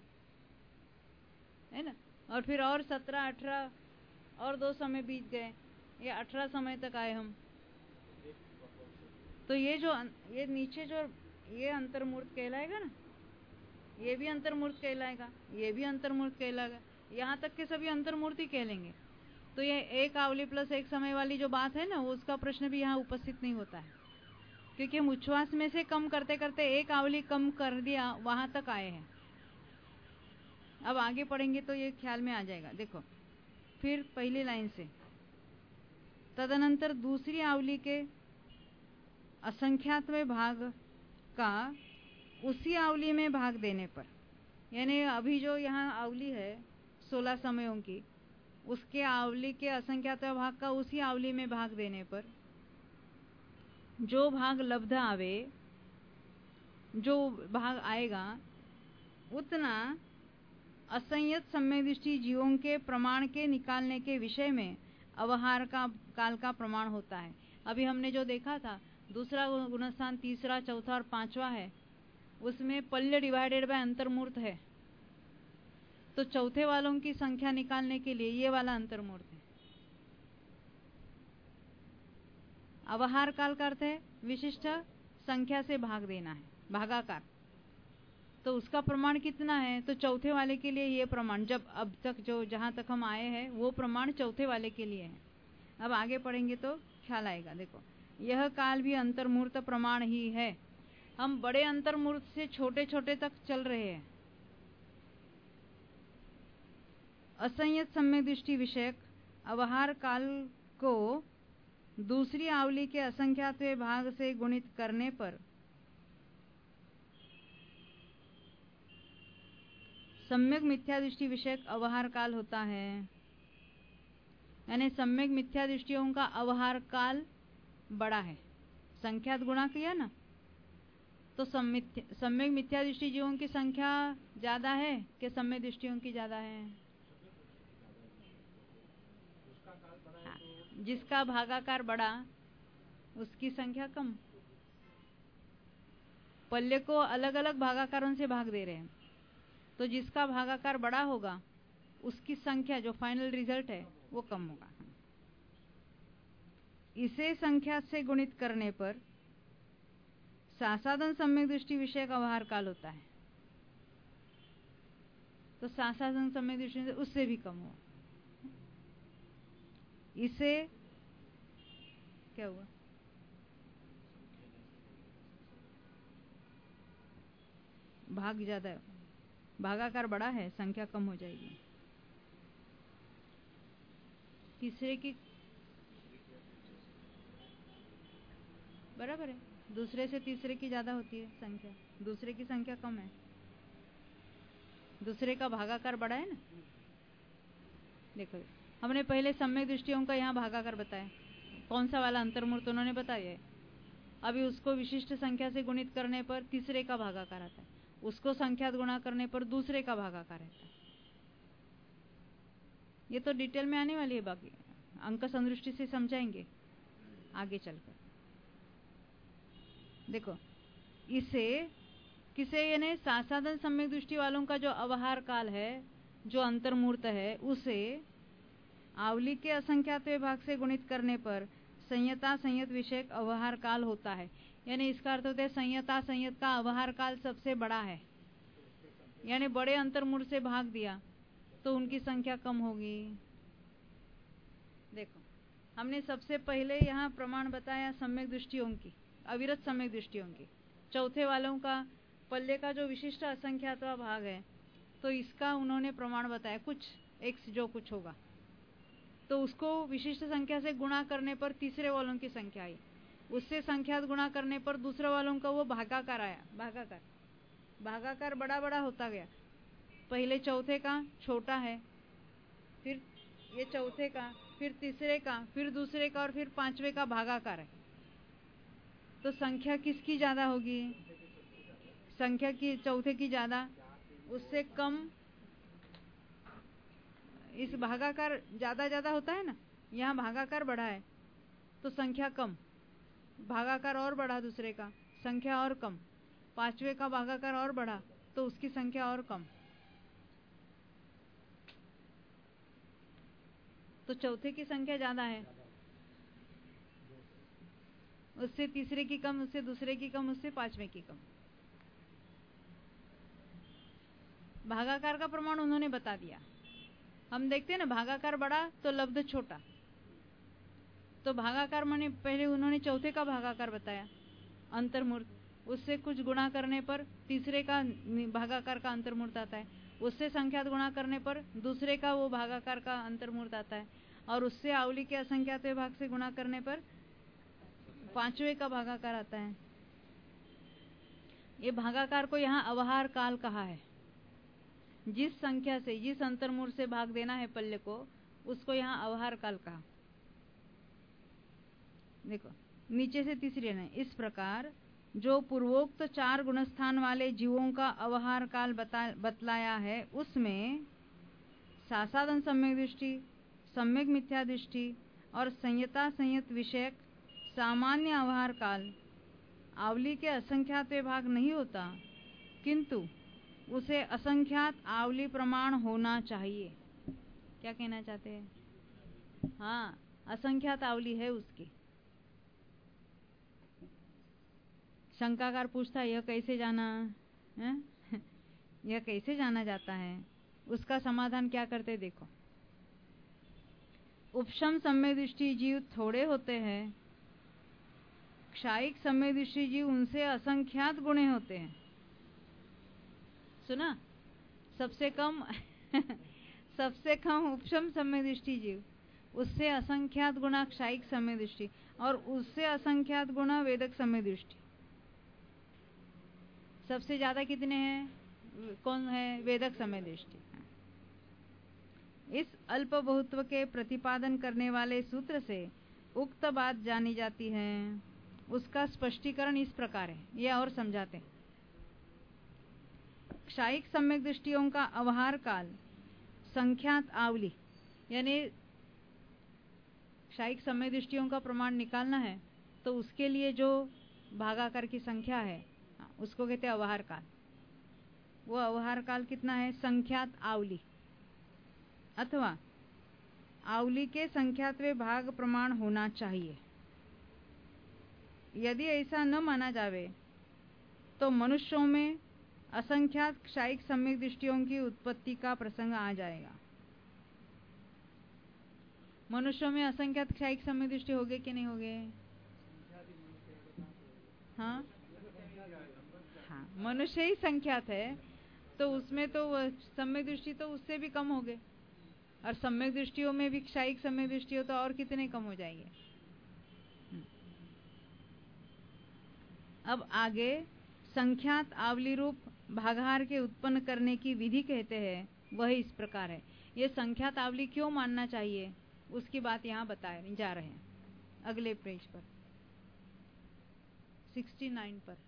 है ना। और फिर और सत्रह अठारह और दो समय बीत गए, ये अठारह समय तक आए हम। तो ये जो ये नीचे जो ये अंतर्मुहूर्त कहलाएगा ना, ये भी अंतर्मुहूर्त कहलाएगा, ये भी अंतर्मुहूर्त कहलाएगा। यहाँ तक के सभी अंतर्मुहूर्त ही कहलेंगे। तो ये एक आवली प्लस एक समय वाली जो बात है ना, उसका प्रश्न भी यहाँ उपस्थित नहीं होता है, क्योंकि हम उच्छ्वास में से कम करते करते एक आवली कम कर दिया, वहां तक आए हैं। अब आगे पढ़ेंगे तो ये ख्याल में आ जाएगा। देखो फिर पहली लाइन से, तदनंतर दूसरी आवली के असंख्यातवें भाग का उसी आवली में भाग देने पर, यानी अभी जो यहाँ आवली है सोलह समयों की, उसके आवली के असंख्यातवें भाग का उसी आवली में भाग देने पर जो भाग लब्ध आवे, जो भाग आएगा उतना असंयत सम्यक दृष्टि जीवों के प्रमाण के निकालने के विषय में अवहार का काल का प्रमाण होता है। अभी हमने जो देखा था दूसरा गुणस्थान, तीसरा, चौथा और पांचवा है, उसमें पल्य डिवाइडेड बाय अंतर्मुहूर्त है। तो चौथे वालों की संख्या निकालने के लिए ये वाला अंतर्मुहूर्त है। अवहार काल का अर्थ है विशिष्ट संख्या से भाग देना है, भागाकार। तो उसका प्रमाण कितना है? तो चौथे वाले के लिए ये प्रमाण, जब अब तक जो जहां तक हम आए हैं वो प्रमाण चौथे वाले के लिए है। अब आगे पढ़ेंगे तो ख्याल आएगा। देखो यह काल भी अंतर्मुहूर्त प्रमाण ही है। हम बड़े अंतर्मुहूर्त से छोटे छोटे तक चल रहे हैं। असंयत सम्यक दृष्टि विषयक अवहार काल को दूसरी आवली के असंख्यातवें भाग से गुणित करने पर सम्यक मिथ्या दृष्टि विषयक अवहार काल होता है। यानी सम्यक मिथ्या दृष्टियों का अवहार काल बड़ा है। संख्यात गुणा किया ना, तो सम्यक मिथ्या दृष्टि जीवों की संख्या ज्यादा है कि सम्यक दृष्टियों की ज्यादा है? जिसका भागाकार बड़ा उसकी संख्या कम। पल्ले को अलग अलग भागाकारों से भाग दे रहे हैं, तो जिसका भागाकार बड़ा होगा उसकी संख्या जो फाइनल रिजल्ट है वो कम होगा। इसे संख्या से गुणित करने पर सासाधन सम्यक दृष्टि विषय का व्यवहार काल होता है, तो सासाधन सम्यक दृष्टि से उससे भी कम हुआ। इसे क्या हुआ? भाग ज्यादा है, भागाकार बड़ा है, संख्या कम हो जाएगी। तीसरे की बराबर है, दूसरे से तीसरे की ज्यादा होती है संख्या, दूसरे की संख्या कम है, दूसरे का भागाकार बड़ा है ना। देखो हमने पहले सम्यक दृष्टियों का यहाँ भागाकार बताया, कौन सा वाला अंतर्मूर्त उन्होंने बताया है। अभी उसको विशिष्ट संख्या से गुणित करने पर तीसरे का भागाकार आता है, उसको संख्यात गुणा करने पर दूसरे का भागाकार आता है। ये तो डिटेल में आने वाली है, बाकी अंक संदृष्टि से समझाएंगे आगे चलकर। देखो इसे किसे यानी सासाधन सम्यक दृष्टि वालों का जो अवहार काल है, जो अंतर्मूर्त है, उसे आवली के असंख्यात विभाग से गुणित करने पर संयता संयत विषयक अवहार काल होता है। यानी इसका अर्थ होता है संयता संयत का अवहार काल सबसे बड़ा है, यानी बड़े अंतर्मूर्त से भाग दिया तो उनकी संख्या कम होगी। देखो हमने सबसे पहले यहाँ प्रमाण बताया सम्यक दृष्टियों की, अविरत सम्यक दृष्टियों की। चौथे वालों का पल्ले का जो विशिष्ट असंख्यात्वा भाग है, तो इसका उन्होंने प्रमाण बताया, कुछ एक्स जो कुछ होगा तो उसको विशिष्ट संख्या से गुणा करने पर तीसरे वालों की संख्या आई, उससे संख्यात गुणा करने पर दूसरे वालों का वो भागाकार आया। भागाकार भागाकार बड़ा बड़ा होता गया, पहले चौथे का छोटा है, फिर ये चौथे का, फिर तीसरे का, फिर दूसरे का और फिर पांचवे का भागाकार है। तो संख्या किसकी ज्यादा होगी? संख्या की चौथे की ज्यादा, उससे कम। इस भागाकार ज्यादा ज्यादा होता है ना, यहाँ भागाकार बढ़ा है तो संख्या कम, भागाकार और बढ़ा दूसरे का, संख्या और कम, पांचवे का भागाकार और बढ़ा तो उसकी संख्या और कम। तो चौथे की संख्या ज्यादा है, उससे तीसरे की कम, उससे दूसरे की कम, उससे पांचवे की कम। भागाकार का प्रमाण उन्होंने बता दिया। हम देखते हैं ना, भागाकार बड़ा तो लब्ध छोटा, तो भागाकार माने पहले उन्होंने चौथे का भागाकार बताया अंतर्मूर्त, उससे कुछ गुणा करने पर तीसरे का भागाकार का अंतर्मूर्त आता है, उससे संख्यात गुणा करने पर दूसरे का वो भागाकार का अंतर्मूर्त आता है, और उससे आवली के असंख्यात विभाग से गुणा करने पर पांचवे का भागाकार आता है। ये भागाकार को यहाँ अवहार काल कहा है। जिस संख्या से, जिस अंतर्मूर्त से भाग देना है पल्ले को, उसको यहाँ अवहार काल कहा। देखो नीचे से तीसरी है, इस प्रकार जो पूर्वोक्त चार गुणस्थान वाले जीवों का अवहार काल बता बतलाया है, उसमें सासाधन सम्यक दृष्टि, सम्यक मिथ्या दृष्टि और संयता संयत विषयक सामान्य अवहार काल आवली के असंख्यात विभाग नहीं होता, किंतु उसे असंख्यात आवली प्रमाण होना चाहिए। क्या कहना चाहते हैं? हाँ, असंख्यात आवली है उसकी। शंकाकार पूछता है यह कैसे जाना है? यह कैसे जाना जाता है? उसका समाधान क्या करते देखो। उपशम सम्यक दृष्टि जीव थोड़े होते हैं, क्षायिक सम्यक दृष्टि जीव उनसे असंख्यात गुणे होते हैं। सुना? सबसे कम सबसे कम उपशम सम्यक दृष्टि जीव, उससे असंख्यात गुणा क्षायिक सम्यक दृष्टि, और उससे असंख्यात गुणा वेदक सम्यक दृष्टि। सबसे ज्यादा कितने हैं? कौन है? वेदक सम्यक दृष्टि। इस अल्प बहुत्व के प्रतिपादन करने वाले सूत्र से उक्त बात जानी जाती है। उसका स्पष्टीकरण इस प्रकार है, यह और समझाते हैं। क्षायिक सम्यक दृष्टियों का अवहार काल संख्यात आवली, यानी क्षायिक सम्यक दृष्टियों का प्रमाण निकालना है तो उसके लिए जो भागाकार की संख्या है उसको कहते हैं अवहार काल। वो अवहार काल कितना है? संख्यात आवली। अथवा आवली के संख्यात्वे भाग प्रमाण होना चाहिए। यदि ऐसा न माना जावे तो मनुष्यों में असंख्यात क्षायिक सम्यक दृष्टियों की उत्पत्ति का प्रसंग आ जाएगा। मनुष्यों में असंख्यात क्षायिक सम्यक दृष्टि होगे कि नहीं होगे? हाँ हाँ, मनुष्य ही संख्यात है तो उसमें तो सम्यक दृष्टि तो उससे भी कम हो गए, और सम्यक दृष्टियों में भी क्षायिक सम्यक दृष्टि हो तो और कितने कम हो जाएंगे। अब आगे संख्यात आवली रूप भागाहार के उत्पन्न करने की विधि कहते हैं, वह इस प्रकार है। ये संख्यात आवली क्यों मानना चाहिए उसकी बात यहाँ बताए जा रहे हैं अगले पेज पर, उनहत्तर पर।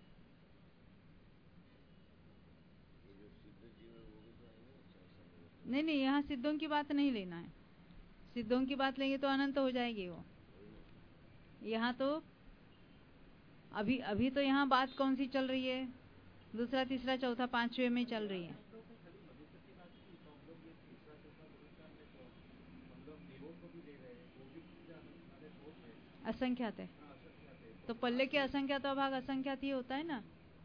नहीं नहीं, यहाँ सिद्धों की बात नहीं लेना है। सिद्धों की बात लेंगे तो अनंत हो जाएगी वो। यहाँ तो अभी अभी तो यहाँ बात कौन सी चल रही है? दूसरा तीसरा चौथा पांचवे में चल रही है। असंख्यात है तो पल्ले के असंख्यात भाग असंख्यात ही होता है ना।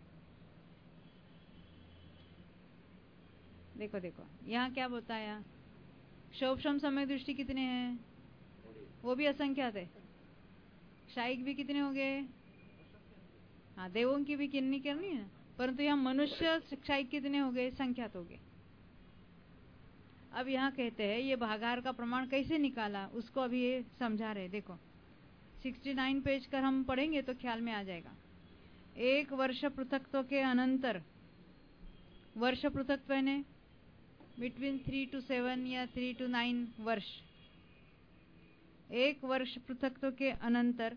देखो देखो यहाँ क्या बताया, क्षोभशम समय दृष्टि कितने हैं? वो भी असंख्यात है। क्षायिक भी कितने हो गए? हाँ, देवों की भी कितनी करनी है, परंतु यहाँ मनुष्य क्षायिक कितने हो गए? संख्यात हो गए। अब यहाँ कहते हैं ये भागाहार का प्रमाण कैसे निकाला उसको अभी ये समझा रहे। देखो उनहत्तर पेज कर हम पढ़ेंगे तो ख्याल में आ जाएगा। एक वर्ष पृथकत्व के अनंतर, वर्ष पृथकत्व ने बिटवीन थ्री टू सेवन या थ्री टू नाइन वर्ष, एक वर्ष पृथकत्व के अनंतर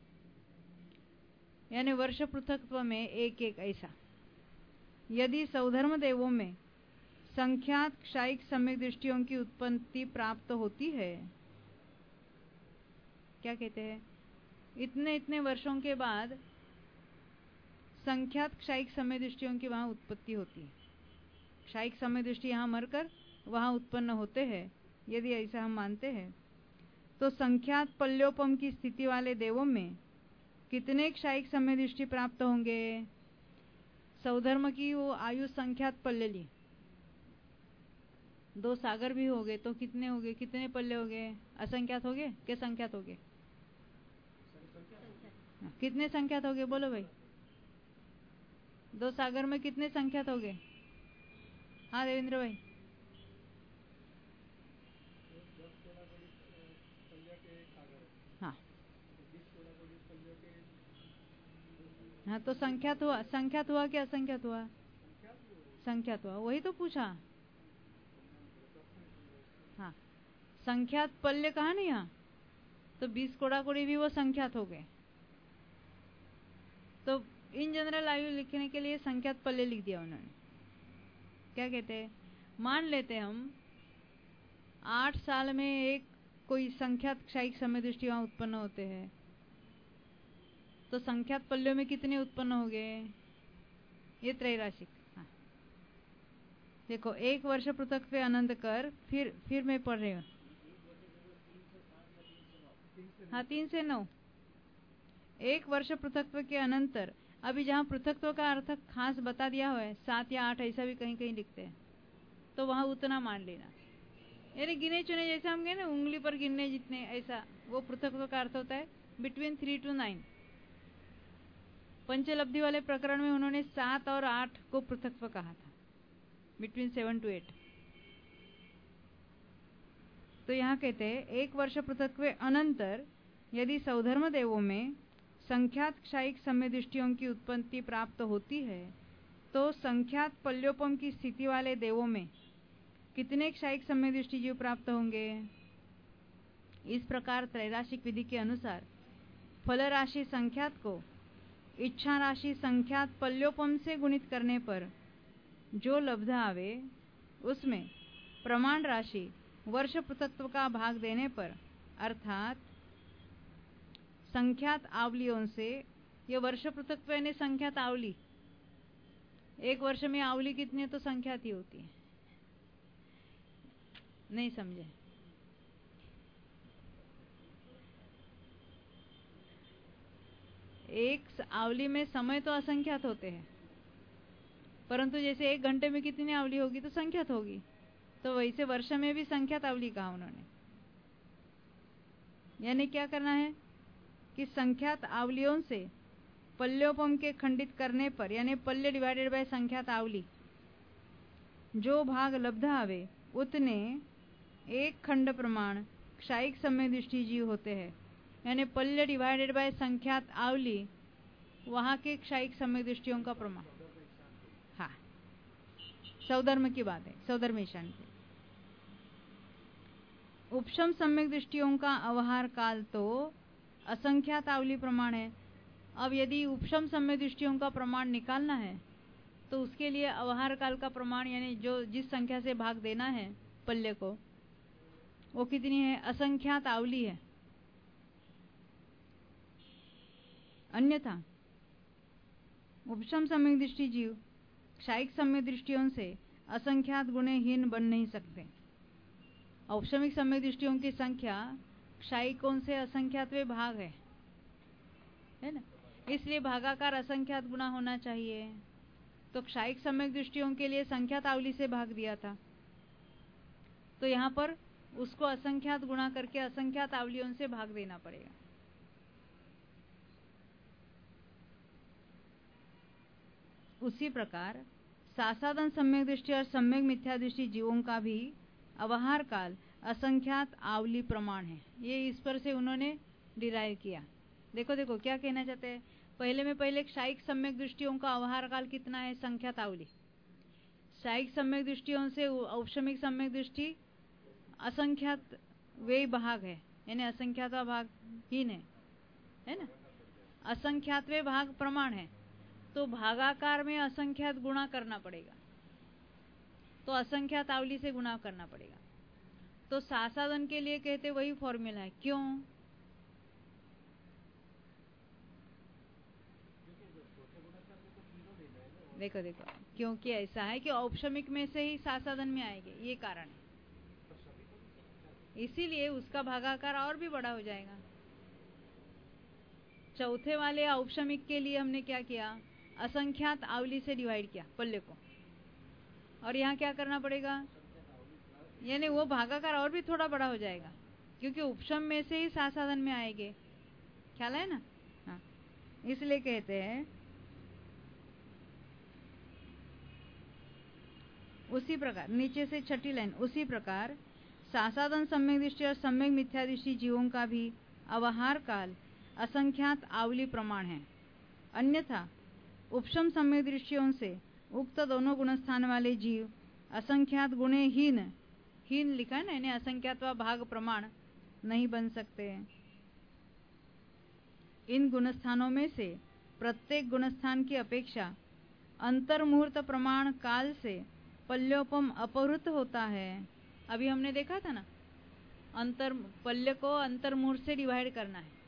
यानी वर्ष पृथकत्व में एक एक ऐसा, यदि सौधर्म देवों में संख्यात क्षायिक सम्यक दृष्टियों की उत्पत्ति प्राप्त होती है, क्या कहते हैं, इतने इतने वर्षों के बाद संख्यात क्षायिक सम्यक दृष्टियों की वहां उत्पत्ति होती है। क्षायिक सम्यक दृष्टि यहाँ मरकर वहां उत्पन्न होते हैं। यदि ऐसा हम मानते हैं तो संख्यात पल्योपम की स्थिति वाले देवों में कितने क्षायिक सम्यक दृष्टि प्राप्त होंगे? सौधर्म की वो आयु संख्यात पल्य ली, दो सागर भी हो गए तो कितने हो गए? कितने पल्ले हो गए? असंख्यात हो गए क्या संख्यात हो गए? कितने संख्यात हो गए बोलो भाई? दो सागर में कितने संख्यात हो गए? हाँ देवेंद्र भाई। हाँ हाँ, तो संख्यात हुआ, संख्यात हुआ क्या असंख्यात हुआ? संख्यात हुआ, वही तो पूछा। हाँ, संख्यात पल्य कहा नहीं यहाँ, तो बीस कोड़ा कोड़ी भी वो संख्यात हो गए। तो इन जनरल आयु लिखने के लिए संख्यात पल्य लिख दिया उन्होंने। क्या कहते हैं, मान लेते हम आठ साल में एक कोई संख्यात क्षायिक समय दृष्टि वहां उत्पन्न होते हैं, तो संख्यात पल्यों में कितने उत्पन्न हो गए? ये त्रैराशिक। हाँ देखो, एक वर्ष पृथक पे अनंत कर, फिर फिर मैं पढ़ रही हूँ। हाँ, तीन से नौ, एक वर्ष पृथकत्व के अनंतर। अभी जहाँ पृथकत्व का अर्थ खास बता दिया हुआ है, सात या आठ ऐसा भी कहीं कहीं लिखते हैं, तो वहां उतना मान लेना। यानी गिने चुने जैसे हम गए ना, उंगली पर गिनने जितने, ऐसा वो पृथकत्व का अर्थ होता है बिटवीन थ्री टू नाइन। पंचलब्धि वाले प्रकरण में उन्होंने सात और आठ को पृथकत्व कहा था, बिटवीन सेवन टू एट। तो यहाँ कहते हैं एक वर्ष पृथकत्व अनंतर यदि सौधर्म देवों में संख्यात क्षायिक सम्य दृष्टियों की उत्पत्ति प्राप्त होती है, तो संख्यात पल्योपम की स्थिति वाले देवों में कितने क्षायिक सम्य दृष्टि जीव प्राप्त होंगे? इस प्रकार त्रैराशिक विधि के अनुसार फल राशि संख्यात को इच्छा राशि संख्यात पल्योपम से गुणित करने पर जो लब्ध आवे, उसमें प्रमाण राशि वर्ष पृथकत्व का भाग देने पर, अर्थात संख्यात आवलियों से, ये वर्ष पृथकत्व यानी संख्यात आवली, एक वर्ष में आवली कितनी है तो संख्यात ही होती है। नहीं समझे? एक आवली में समय तो असंख्यात होते हैं, परंतु जैसे एक घंटे में कितनी आवली होगी तो संख्यात होगी, तो वैसे वर्ष में भी संख्यात आवली कहा उन्होंने। यानी क्या करना है कि संख्यात आवलियों से पल्योपम के खंडित करने पर, यानी पल्य डिवाइडेड बाय संख्यात आवली, जो भाग लब्ध आवे उतने एक खंड प्रमाण क्षायिक समय दृष्टि जीव होते हैं। यानी पल्य डिवाइडेड बाय संख्यात आवली वहां के क्षायिक समय दृष्टियों का प्रमाण। हाँ, सौधर्म की बात है, सौधर्म ईशान की। उपशम सम्यक दृष्टियों का अवहार काल तो असंख्यात आवली प्रमाण है। अब यदि उपशम सम्यक दृष्टियों का प्रमाण निकालना है तो उसके लिए अवहार काल का प्रमाण, यानी जो जिस संख्या से भाग देना है पल्य को, वो कितनी है? असंख्यात आवली है। अन्यथा उपशम सम्यक दृष्टि जीव क्षायिक सम्यक दृष्टियों से असंख्यात गुणे हीन बन नहीं सकते। औपशमिक सम्यक दृष्टियों की संख्या क्षायिकों से असंख्यातवे भाग है, है ना? इसलिए भागाकार असंख्यात गुना होना चाहिए। तो क्षायिक सम्यक दृष्टियों के लिए संख्यात आवली से भाग दिया था, तो यहाँ पर उसको असंख्यात गुणा करके असंख्यात आवलियों से भाग देना पड़ेगा। उसी प्रकार सासादन सम्यक दृष्टि और सम्यक मिथ्या दृष्टि जीवों का भी अवहार काल असंख्यात आवली प्रमाण है। ये इस पर से उन्होंने डिराइव किया। देखो देखो क्या कहना चाहते हैं। पहले में पहले क्षायिक सम्यक दृष्टियों का अवहार काल कितना है? संख्यात आवली। क्षायिक सम्यक दृष्टियों से औपशमिक सम्यक दृष्टि असंख्यात वे भाग है, यानी असंख्यात भाग हीन है, है ना? असंख्यात वे भाग प्रमाण है, तो भागाकार में असंख्यात गुणा करना पड़ेगा, तो असंख्यात आवली से गुणा करना पड़ेगा। तो सासादन के लिए कहते वही फॉर्मूला है। क्यों? देखो देखो क्योंकि ऐसा है कि औपशमिक में से ही सासादन में आएंगे, ये कारण है। इसीलिए उसका भागाकार और भी बड़ा हो जाएगा। चौथे वाले औपशमिक के लिए हमने क्या किया? असंख्यात आवली से डिवाइड किया पल्ले को, और यहाँ क्या करना पड़ेगा? यानी वो भागाकार और भी थोड़ा बड़ा हो जाएगा, क्योंकि उपशम में से ही सासादन में आएंगे। ख्याल है ना? हाँ, इसलिए कहते हैं उसी प्रकार, नीचे से छठी लाइन, उसी प्रकार सासादन सम्यक दृष्टि और सम्यक मिथ्या दृष्टि जीवों का भी अवहार काल असंख्यात आवली प्रमाण है। अन्यथा उपशम सम्यक दृष्टियों से उक्त दोनों गुणस्थान वाले जीव असंख्यात गुणे हीन, हीन लिखा है ना, यानी असंख्यात व भाग प्रमाण नहीं बन सकते। इन गुणस्थानों में से प्रत्येक गुणस्थान की अपेक्षा अंतर्मुहूर्त प्रमाण काल से पल्योपम अपहृत होता है। अभी हमने देखा था ना, अंतर पल्य को अंतर्मुहूर्त से डिवाइड करना है।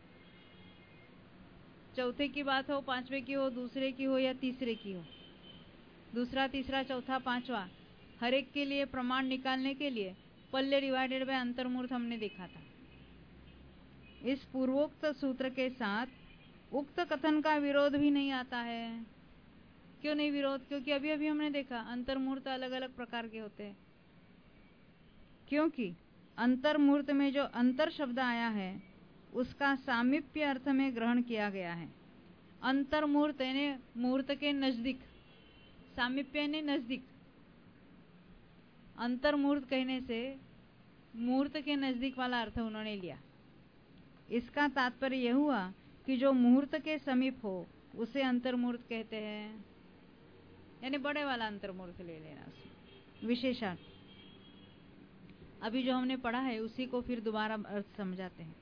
चौथे की बात हो, पांचवे की हो, दूसरे की हो या तीसरे की हो, दूसरा, तीसरा, चौथा, पांचवा, हर एक के लिए प्रमाण निकालने के लिए पल्य डिवाइडेड बाय अंतर्मुहूर्त हमने देखा था। इस पूर्वोक्त सूत्र के साथ उक्त कथन का विरोध भी नहीं आता है। क्यों नहीं विरोध? क्योंकि अभी अभी हमने देखा अंतर्मुहूर्त अलग अलग प्रकार के होते हैं। क्योंकि अंतर्मुहूर्त में जो अंतर शब्द आया है उसका सामीप्य अर्थ में ग्रहण किया गया है। अंतर्मुहूर्त यानी मुहूर्त के नजदीक, सामीप्य यानी नजदीक। अंतर्मुहूर्त कहने से मुहूर्त के नजदीक वाला अर्थ उन्होंने लिया। इसका तात्पर्य यह हुआ कि जो मुहूर्त के समीप हो उसे अंतर्मुहूर्त कहते हैं, यानी बड़े वाला अंतर्मुहूर्त ले लेना उसमें विशेषार्थ। अभी जो हमने पढ़ा है उसी को फिर दोबारा अर्थ समझाते हैं।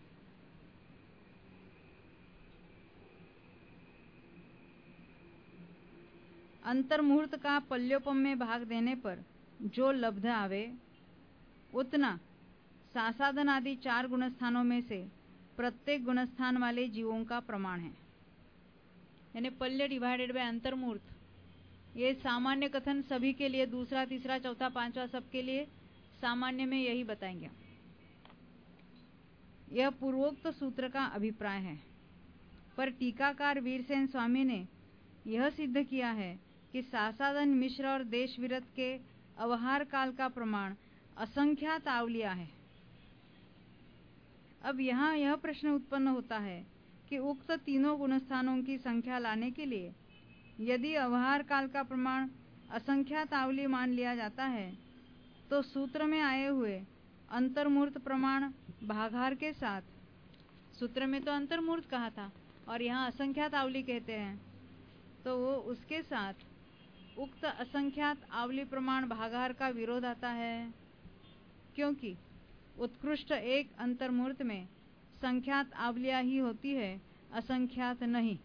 अंतर्मुहूर्त का पल्योपम में भाग देने पर जो लब्ध आवे उतना सासादन आदि चार गुणस्थानों में से प्रत्येक गुणस्थान वाले जीवों का प्रमाण है। यानी पल्य डिवाइडेड बाय अंतर्मुहूर्त, ये सामान्य कथन सभी के लिए, दूसरा, तीसरा, चौथा, पांचवा सबके लिए सामान्य में यही बताएंगे। यह पूर्वोक्त सूत्र का अभिप्राय है, पर टीकाकार वीरसेन स्वामी ने यह सिद्ध किया है कि सासादन मिश्र और देश विरत के अवहार काल का प्रमाण असंख्यात आवलिया है। अब यहाँ यह प्रश्न उत्पन्न होता है कि उक्त तीनों गुणस्थानों की संख्या लाने के लिए यदि अवहार काल का प्रमाण असंख्यात आवली मान लिया जाता है, तो सूत्र में आए हुए अंतर्मूर्त प्रमाण भागाहार के साथ, सूत्र में तो अंतर्मूर्त कहा था और यहाँ असंख्यात आवली कहते हैं, तो वो उसके साथ उक्त असंख्यात आवली प्रमाण भागाहार का विरोध आता है, क्योंकि उत्कृष्ट एक अंतर्मूर्त में संख्यात आवलियां ही होती है, असंख्यात नहीं।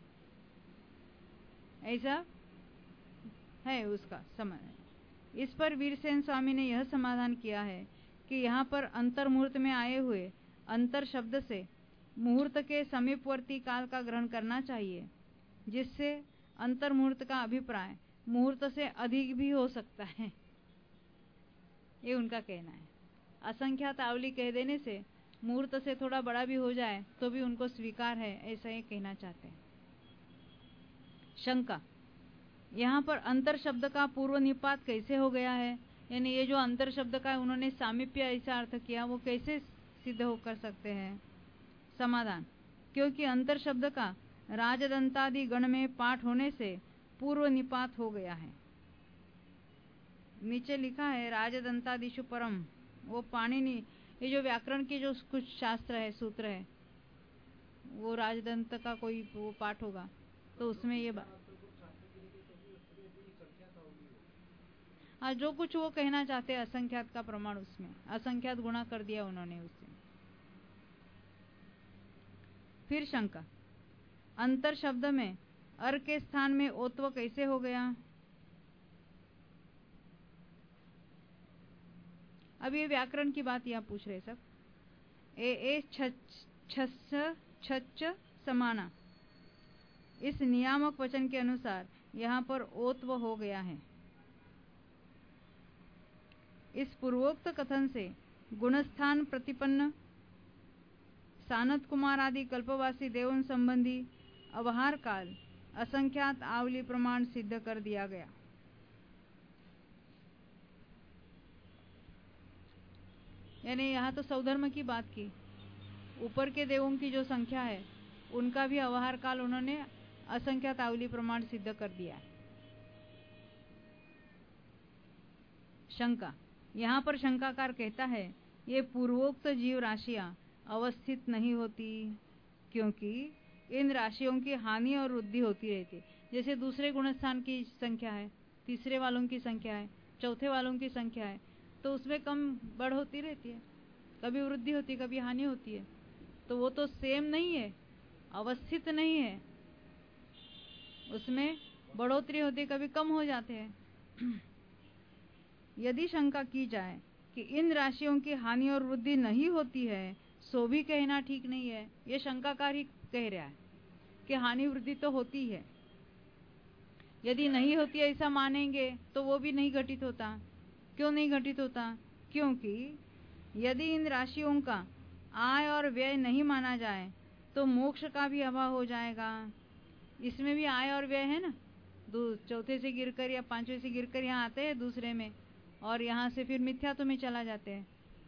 ऐसा है उसका समझ। इस पर वीरसेन स्वामी ने यह समाधान किया है कि यहाँ पर अंतर्मुहूर्त में आए हुए अंतर शब्द से मुहूर्त के समीपवर्ती काल का ग्रहण करना चाहिए, जिससे अंतर्मुहूर्त का अभिप्राय मुहूर्त से अधिक भी हो सकता है, ये उनका कहना है। असंख्यात आवली कह देने से मुहूर्त से थोड़ा बड़ा भी हो जाए तो भी उनको स्वीकार है, ऐसा ये कहना चाहते हैं। शंका, यहाँ पर अंतर शब्द का पूर्व निपात कैसे हो गया है, यानी ये जो अंतर शब्द का उन्होंने सामीप्य ऐसा अर्थ किया, वो कैसे सिद्ध हो कर सकते हैं। समाधान, क्योंकि अंतर शब्द का राजदंतादि गण में पाठ होने से पूर्व निपात हो गया है। नीचे लिखा है राजदंतादिशु परम, वो पाणिनि, ये जो व्याकरण की जो कुछ शास्त्र है, सूत्र है, वो राजदंत का कोई वो पाठ होगा, तो उसमें ये बात, हाँ जो कुछ वो कहना चाहते हैं असंख्यात का प्रमाण, उसमें असंख्यात गुणा कर दिया उन्होंने उससे। फिर शंका, अंतर शब्द में अर के स्थान में ओत्व कैसे हो गया। अब ये व्याकरण की बात यहाँ पूछ रहे सब। ए ए छच समाना, इस नियामक वचन के अनुसार यहाँ पर ओत्व हो गया है। इस पूर्वोक्त कथन से गुणस्थान प्रतिपन्न सानत कुमार आदि कल्पवासी देवन संबंधी अवहार काल असंख्यात आवली प्रमाण सिद्ध कर दिया गया। यानी यहाँ तो सौधर्म की बात की, ऊपर के देवों की जो संख्या है उनका भी अवहार काल उन्होंने असंख्यात आवली प्रमाण सिद्ध कर दिया है। शंका, यहाँ पर शंकाकार कहता है ये पूर्वोक्त जीव राशियां अवस्थित नहीं होती, क्योंकि इन राशियों की हानि और वृद्धि होती रहती है। जैसे दूसरे गुणस्थान की संख्या है, तीसरे वालों की संख्या है, चौथे वालों की संख्या है, तो उसमें कम बढ़ होती रहती है, कभी वृद्धि होती है, कभी हानि होती है, तो वो तो सेम नहीं है, अवस्थित नहीं है, उसमें बढ़ोतरी होती है, कभी कम हो जाते हैं। यदि शंका की जाए कि इन राशियों की हानि और वृद्धि नहीं होती है, सो भी कहना ठीक नहीं है। ये शंकाकार ही कह रहा है कि हानि वृद्धि तो होती है, यदि नहीं होती है ऐसा मानेंगे तो वो भी नहीं घटित होता। क्यों नहीं घटित होता? क्योंकि यदि इन राशियों का आय और व्यय नहीं माना जाए तो मोक्ष का भी अभाव हो जाएगा। इसमें भी आय और व्यय है ना, चौथे से गिरकर या पांचवे से गिरकर यहाँ आते हैं दूसरे में, और यहाँ से फिर मिथ्यात्व में चला जाते हैं।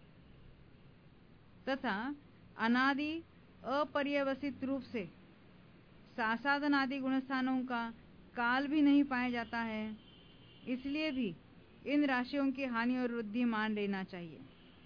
तथा अनादि अपर्यवसित रूप से सासादन आदि गुणस्थानों का काल भी नहीं पाया जाता है, इसलिए भी इन राशियों की हानि और वृद्धि मान लेना चाहिए।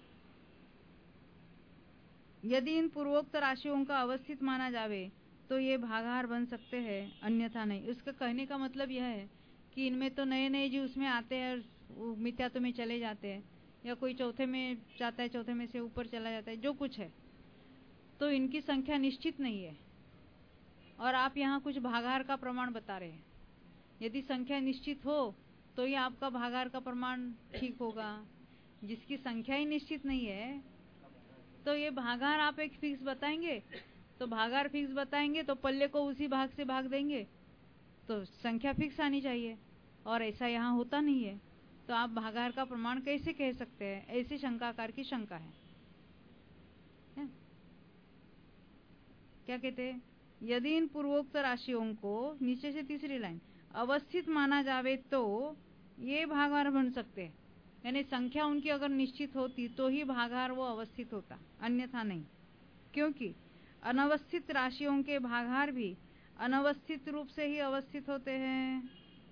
यदि इन पूर्वोक्त राशियों का अवस्थित माना जावे तो ये भागाहार बन सकते हैं, अन्यथा नहीं। उसका कहने का मतलब यह है कि इनमें तो नए नए जीव उसमें आते हैं और मिथ्यात्व में चले जाते हैं, या कोई चौथे में जाता है, चौथे में से ऊपर चला जाता है, जो कुछ है, तो इनकी संख्या निश्चित नहीं है। और आप यहाँ कुछ भागाहार का प्रमाण बता रहे हैं। यदि संख्या निश्चित हो तो ही आपका भागाहार का प्रमाण ठीक होगा। जिसकी संख्या ही निश्चित नहीं है तो ये भागाहार आप एक फिक्स बताएंगे, तो भागाहार फिक्स बताएंगे तो पल्ले को उसी भाग से भाग देंगे, तो संख्या फिक्स आनी चाहिए, और ऐसा यहाँ होता नहीं है। तो आप भागाहार का प्रमाण कैसे कह सकते हैं? ऐसी शंकाकार की शंका है, है? क्या कहते हैं? यदि इन पूर्वोक्त राशियों को, नीचे से तीसरी लाइन, अवस्थित माना जावे तो ये भागाहार बन सकते हैं। यानी संख्या उनकी अगर निश्चित होती तो ही भागाहार वो अवस्थित होता, अन्यथा नहीं। क्योंकि अनवस्थित राशियों के भागाहार भी अनवस्थित रूप से ही अवस्थित होते हैं।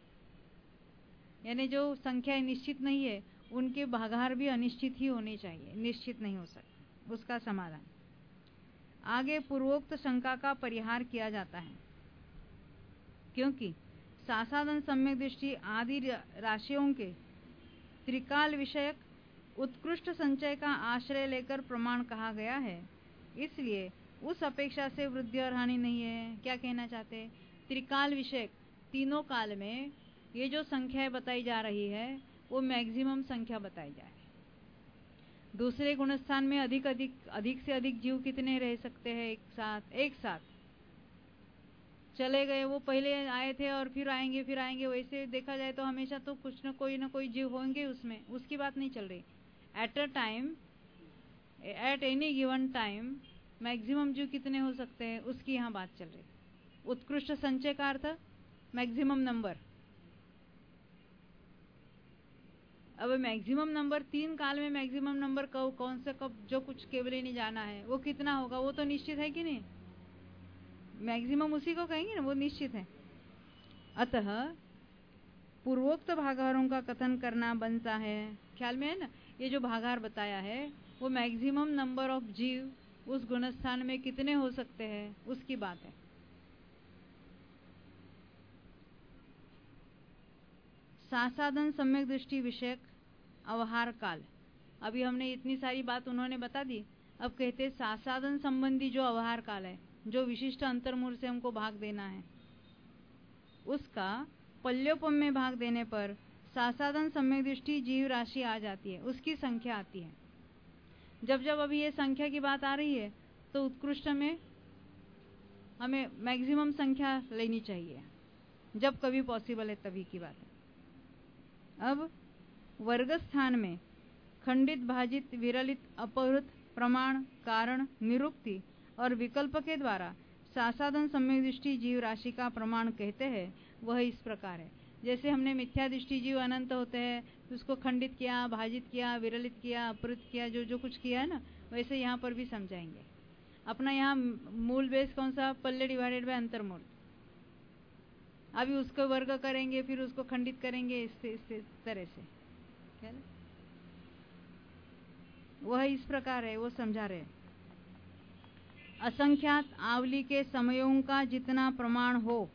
यानी जो संख्या निश्चित नहीं है उनके भागाहार भी अनिश्चित ही होने चाहिए, निश्चित नहीं हो सकते। उसका समाधान आगे पूर्वोक्त शंका का परिहार किया जाता है। क्योंकि सासादन सम्यक दृष्टि आदि राशियों के त्रिकाल विषयक उत्कृष्ट संचय का आश्रय लेकर प्रमाण कहा गया है, इसलिए उस अपेक्षा से वृद्धि और हानि नहीं है। क्या कहना चाहते हैं? त्रिकाल विषयक, तीनों काल में ये जो संख्याएं बताई जा रही है वो मैक्सिमम संख्या बताई जा रही है। दूसरे गुणस्थान में अधिक अधिक अधिक से अधिक जीव कितने रह सकते हैं एक साथ? एक साथ चले गए, वो पहले आए थे और फिर आएंगे फिर आएंगे, वैसे देखा जाए तो हमेशा तो कुछ न कोई ना कोई जीव होंगे उसमें, उसकी बात नहीं चल रही। At a time, at any given time maximum जीव कितने हो सकते हैं उसकी यहाँ बात चल रही। उत्कृष्ट संचय का अर्थ मैक्सिमम नंबर। अब मैक्सिमम नंबर, तीन काल में मैक्सिमम नंबर कब, कौन से कब, जो कुछ केवल ही नहीं जाना है वो कितना होगा वो तो निश्चित है कि नहीं? मैक्सिमम उसी को कहेंगे ना, वो निश्चित है। अतः पूर्वोक्त भागाहारों का कथन करना बनता है। ख्याल में है ना? ये जो भागाहार बताया है वो मैक्सिमम नंबर ऑफ जीव उस गुणस्थान में कितने हो सकते हैं उसकी बात है। सासादन सम्यक दृष्टि विषयक अवहार काल। अभी हमने इतनी सारी बात उन्होंने बता दी। अब कहते सासादन संबंधी जो अवहार काल है, जो विशिष्ट अंतर्मूल से हमको भाग देना है, उसका पल्योपम में भाग देने पर सासादन सम्यक दृष्टि जीव राशि आ जाती है, उसकी संख्या आती है। जब जब अभी ये संख्या की बात आ रही है तो उत्कृष्ट में हमें मैक्सिमम संख्या लेनी चाहिए, जब कभी पॉसिबल है तभी की बात है। अब वर्ग स्थान में खंडित, भाजित, विरलित, अपहृत, प्रमाण, कारण, निरुक्ति और विकल्प के द्वारा सासादन सम्यक दृष्टि जीव राशि का प्रमाण कहते हैं, वह इस प्रकार है। जैसे हमने मिथ्या दृष्टि जीव अनंत होते हैं, उसको खंडित किया, भाजित किया, विरलित किया, अपहृत किया, जो जो कुछ किया है ना, वैसे यहाँ पर भी समझाएंगे। अपना यहाँ मूल बेस कौन सा? पल्ले डिवाइडेड बाय अंतर्मूल। अभी उसको वर्ग करेंगे, फिर उसको खंडित करेंगे, इस, इस, इस तरह से। क्या है? वह इस प्रकार है, वो समझा रहे। असंख्यात आवली के समयों का जितना प्रमाण हो,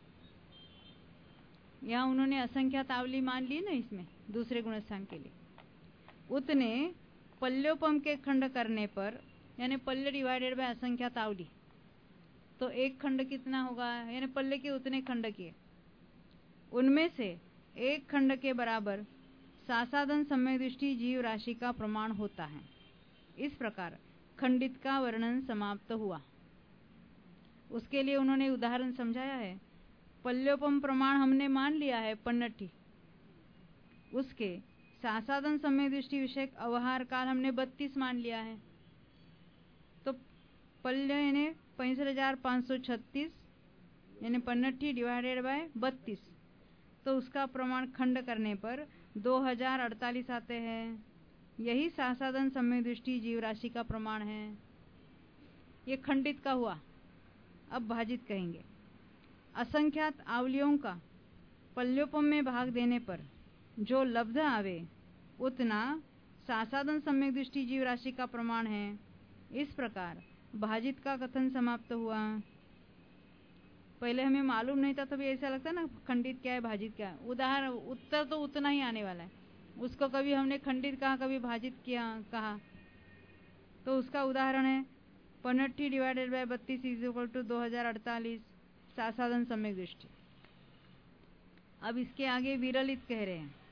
यहाँ उन्होंने असंख्यात आवली मान ली ना इसमें दूसरे गुणस्थान के लिए, उतने पल्योपम के खंड करने पर, यानी पल्ले डिवाइडेड बाय असंख्यात आवली, तो एक खंड कितना होगा? यानी पल्ले के उतने खंड किए, उनमें से एक खंड के बराबर सासादन सम्यक दृष्टि जीव राशि का प्रमाण होता है। इस प्रकार खंडित का वर्णन समाप्त हुआ। उसके लिए उन्होंने उदाहरण समझाया है। पल्योपम प्रमाण हमने मान लिया है पन्नठी, उसके सासादन सम्यक दृष्टि विषयक अवहार काल हमने बत्तीस मान लिया है। तो पल्य यानी पैंसठ हजार पाँच सौ छत्तीस यानी पन्नठी डिवाइडेड बाय बत्तीस, तो उसका प्रमाण खंड करने पर दो हजार अड़तालीस आते हैं। यही सासादन सम्यक दृष्टि जीव राशि का प्रमाण है। ये खंडित का हुआ। अब भाजित कहेंगे। असंख्यात आवलियों का पल्योपम में भाग देने पर जो लब्ध आवे उतना सासादन सम्यक दृष्टि जीव राशि का प्रमाण है। इस प्रकार भाजित का कथन समाप्त हुआ। पहले हमें मालूम नहीं था, तभी ऐसा लगता ना खंडित क्या है भाजित क्या है। उदाहरण उत्तर तो उतना ही आने वाला है, उसको कभी हमने खंडित कहा, कभी भाजित किया कहा। तो उसका उदाहरण है पन्नठी डिवाइडेड बाय बत्तीस इज इक्वल टू दो हजार अड़तालीस सासादन सम्यक दृष्टि। अब इसके आगे विरलित कह रहे हैं।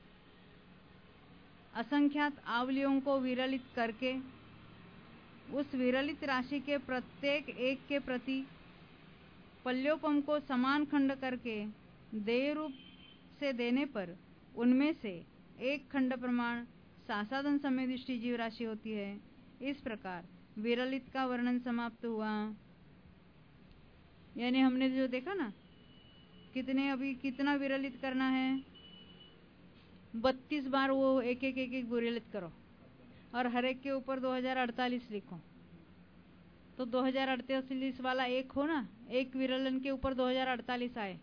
असंख्यात आवलियों को विरलित करके उस विरलित राशि के प्रत्येक एक के प्रति पल्योपम को समान खंड करके देय रूप से देने पर उनमें से एक खंड प्रमाण सासाधन समय दृष्टि जीव राशि होती है। इस प्रकार विरलित का वर्णन समाप्त हुआ। यानी हमने जो देखा ना, कितने अभी कितना विरलित करना है, बत्तीस बार वो एक एक एक एक विरलित करो और हर एक के ऊपर दो हजार अड़तालीस लिखो। तो दो हजार अड़तालीस वाला एक हो ना, एक विरलन के ऊपर दो हजार अड़तालीस आए,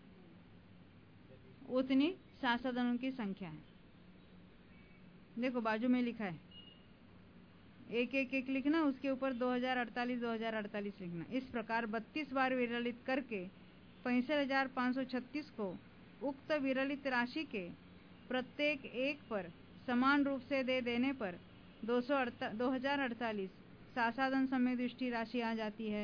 उतनी सासाधनों की संख्या है। देखो बाजू में लिखा है, एक एक एक लिखना, उसके ऊपर दो हजार अड़तालीस दो हजार अड़तालीस लिखना। इस प्रकार बत्तीस बार विरलित करके पैंसठ हजार पाँच सौ छत्तीस को उक्त विरलित राशि के प्रत्येक एक पर समान रूप से दे देने पर दो सौ दो हजार अड़तालीस सासाधन समय दृष्टि राशि आ जाती है।